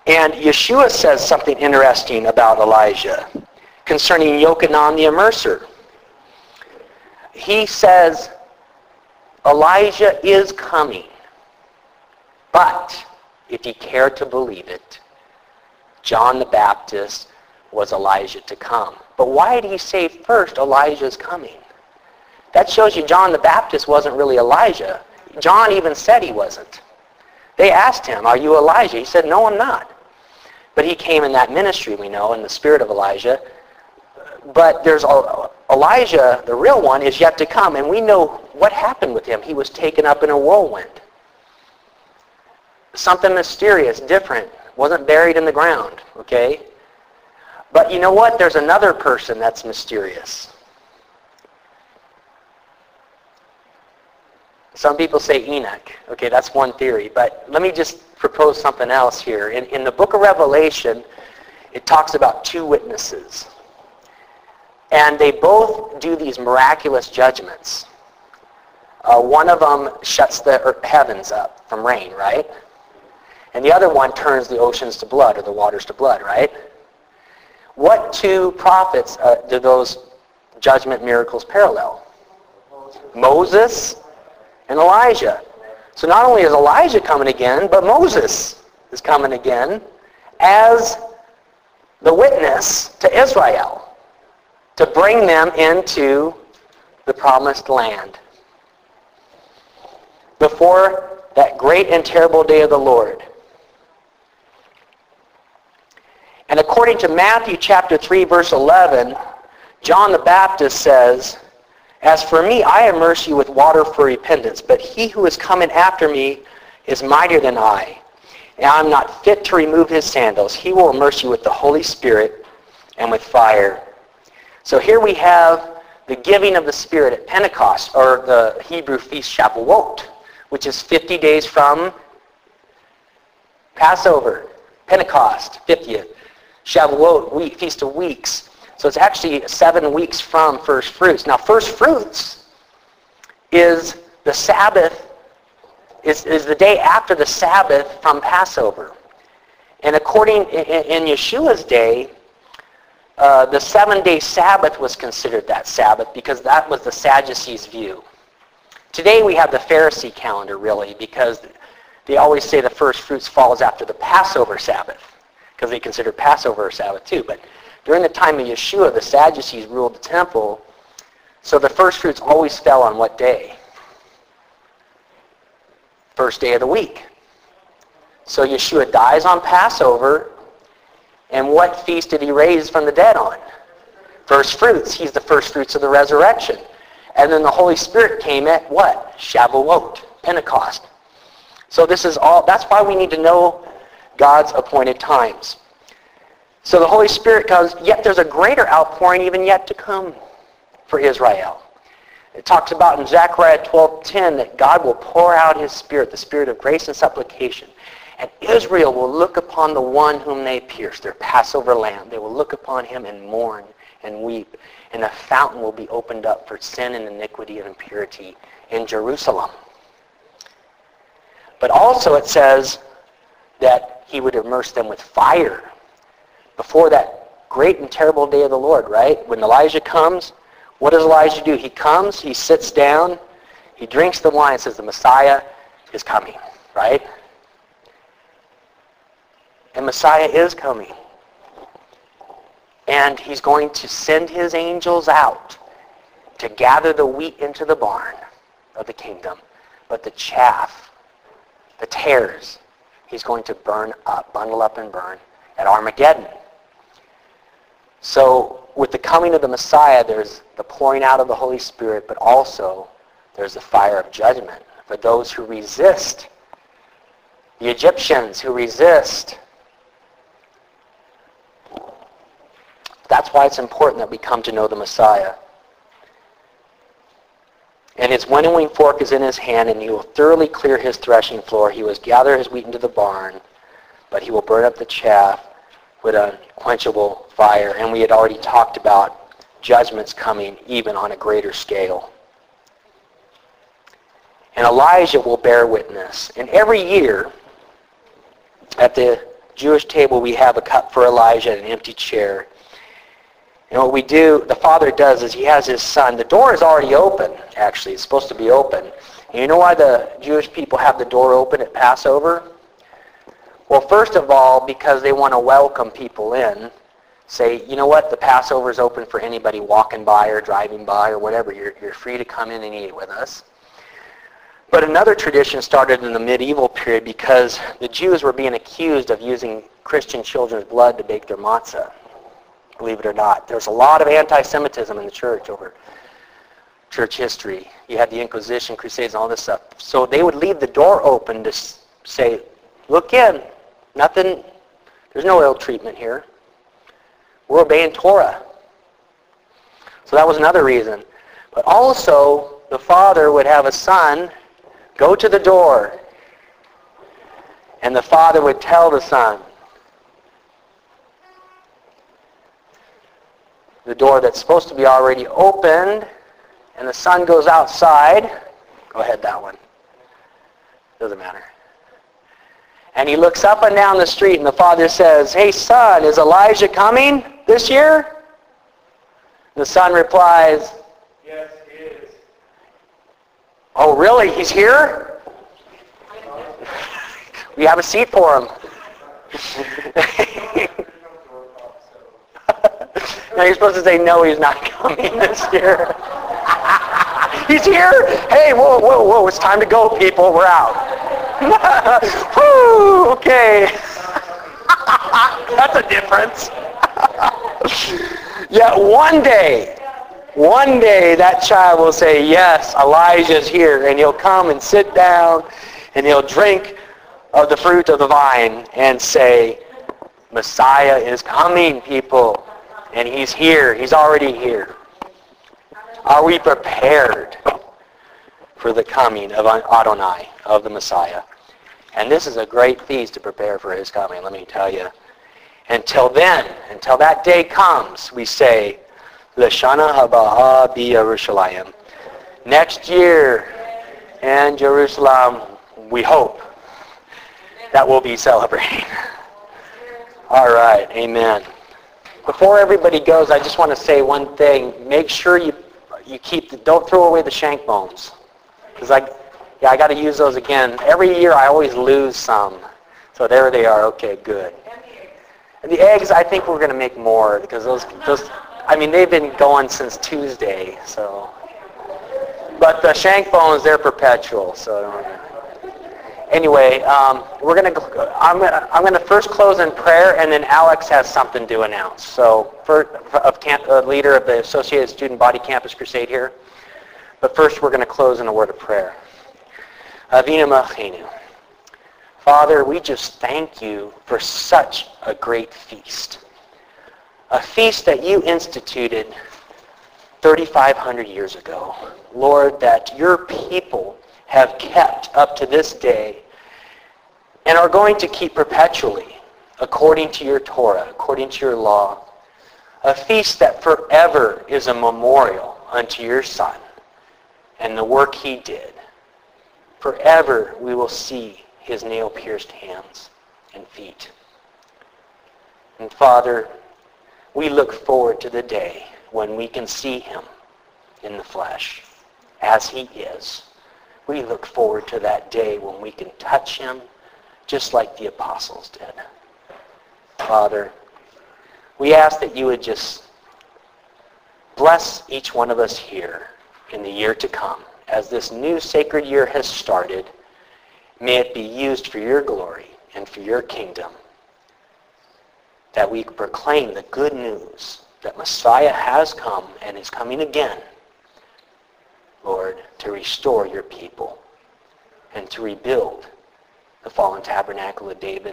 And Yeshua says something interesting about Elijah concerning Yochanan the immerser. He says, Elijah is coming, but if you care to believe it, John the Baptist was Elijah to come. But why did he say first Elijah's coming? That shows you John the Baptist wasn't really Elijah. John even said he wasn't. They asked him, are you Elijah? He said, no, I'm not. But he came in that ministry, we know, in the spirit of Elijah. But there's Elijah, the real one, is yet to come. And we know what happened with him. He was taken up in a whirlwind. Something mysterious, different. Wasn't buried in the ground, okay? But you know what? There's another person that's mysterious. Some people say Enoch. Okay, that's one theory. But let me just propose something else here. In, in the book of Revelation, it talks about two witnesses. And they both do these miraculous judgments. Uh, one of them shuts the heavens up from rain, right? And the other one turns the oceans to blood, or the waters to blood, right? What two prophets uh, do those judgment miracles parallel? Moses and Elijah. So not only is Elijah coming again, but Moses is coming again as the witness to Israel to bring them into the promised land before that great and terrible day of the Lord. And according to Matthew chapter three, verse eleven, John the Baptist says, as for me, I immerse you with water for repentance, but he who is coming after me is mightier than I, and I am not fit to remove his sandals. He will immerse you with the Holy Spirit and with fire. So here we have the giving of the Spirit at Pentecost, or the Hebrew feast Shavuot, which is fifty days from Passover, Pentecost, fiftieth. Shavuot, week, Feast of Weeks. So it's actually seven weeks from first fruits. Now first fruits is the Sabbath, is, is the day after the Sabbath from Passover. And according, in, in Yeshua's day, uh, the seven-day Sabbath was considered that Sabbath because that was the Sadducees' view. Today we have the Pharisee calendar, really, because they always say the first fruits falls after the Passover Sabbath, because they consider Passover a Sabbath too. But during the time of Yeshua, the Sadducees ruled the temple, so the first fruits always fell on what day? First day of the week. So Yeshua dies on Passover, and what feast did he raise from the dead on? First fruits. He's the first fruits of the resurrection. And then the Holy Spirit came at what? Shavuot, Pentecost. So this is all, that's why we need to know God's appointed times. So the Holy Spirit comes, yet there's a greater outpouring even yet to come for Israel. It talks about in Zechariah twelve ten that God will pour out his Spirit, the Spirit of grace and supplication. And Israel will look upon the one whom they pierced, their Passover lamb. They will look upon him and mourn and weep. And a fountain will be opened up for sin and iniquity and impurity in Jerusalem. But also it says that he would immerse them with fire before that great and terrible day of the Lord, right? When Elijah comes, what does Elijah do? He comes, he sits down, he drinks the wine, and says the Messiah is coming, right? And Messiah is coming. And he's going to send his angels out to gather the wheat into the barn of the kingdom. But the chaff, the tares, he's going to burn up, bundle up and burn at Armageddon. So with the coming of the Messiah, there's the pouring out of the Holy Spirit, but also there's the fire of judgment for those who resist. The Egyptians who resist. That's why it's important that we come to know the Messiah. And his winnowing fork is in his hand, and he will thoroughly clear his threshing floor. He will gather his wheat into the barn, but he will burn up the chaff with unquenchable fire. And we had already talked about judgments coming even on a greater scale. And Elijah will bear witness. And every year, at the Jewish table, we have a cup for Elijah and an empty chair. And what we do, the father does, is he has his son. The door is already open, actually. It's supposed to be open. And you know why the Jewish people have the door open at Passover? Well, first of all, because they want to welcome people in. Say, you know what, the Passover is open for anybody walking by or driving by or whatever. You're, you're free to come in and eat with us. But another tradition started in the medieval period because the Jews were being accused of using Christian children's blood to bake their matzah. Believe it or not. There's a lot of anti-Semitism in the church over church history. You had the Inquisition, Crusades, and all this stuff. So they would leave the door open to say, look in. Nothing, there's no ill treatment here. We're obeying Torah. So that was another reason. But also, the father would have a son go to the door, and the father would tell the son, the door that's supposed to be already opened, and the son goes outside. Go ahead, that one. Doesn't matter. And he looks up and down the street, and the father says, hey, son, is Elijah coming this year? The son replies, Yes, he is. oh, really? He's here? We have a seat for him. Now you're supposed to say, no, he's not coming this year. He's here? Hey, whoa, whoa, whoa, it's time to go, people. We're out. Whew, okay. That's a difference. Yeah, one day, one day that child will say, yes, Elijah's here, and he'll come and sit down, and he'll drink of the fruit of the vine and say, Messiah is coming, people, and he's here. He's already here. Are we prepared for the coming of Adonai, of the Messiah? And this is a great feast to prepare for his coming, let me tell you. Until then, until that day comes, we say, L'shana haba b'Yerushalayim. Next year in Jerusalem, we hope that we'll be celebrating. All right, amen. Before everybody goes, I just want to say one thing. Make sure you you keep the, don't throw away the shank bones, because I yeah I got to use those again every year. I always lose some, so there they are. Okay, good. And the eggs, I think we're going to make more because those those I mean they've been going since Tuesday. So, but the shank bones, they're perpetual. So anyway, um, we're going to I'm gonna, I'm going to first close in prayer, and then Alex has something to announce. So, for, of camp, uh, leader of the Associated Student Body Campus Crusade here. But first, we're going to close in a word of prayer. Avinu Malkeinu. Father, we just thank you for such a great feast. A feast that you instituted thirty-five hundred years ago. Lord, that your people have kept up to this day and are going to keep perpetually according to your Torah, according to your law. A feast that forever is a memorial unto your Son and the work he did. Forever we will see his nail-pierced hands and feet. And Father, we look forward to the day when we can see him in the flesh as he is. We look forward to that day when we can touch him just like the apostles did. Father, we ask that you would just bless each one of us here in the year to come. As this new sacred year has started, may it be used for your glory and for your kingdom, that we proclaim the good news that Messiah has come and is coming again, Lord, to restore your people and to rebuild the fallen tabernacle of David,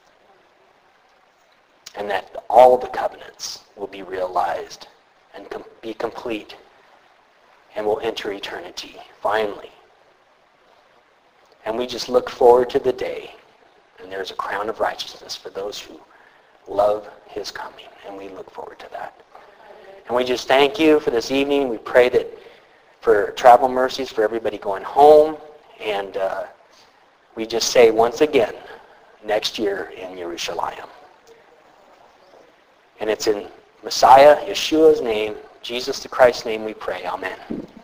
and that all the covenants will be realized and com- be complete and will enter eternity finally. And we just look forward to the day, and there's a crown of righteousness for those who love his coming, and we look forward to that. And we just thank you for this evening. We pray that for travel mercies for everybody going home, and uh, we just say once again next year in Jerusalem. And it's in Messiah, Yeshua's name, Jesus the Christ's name we pray. Amen.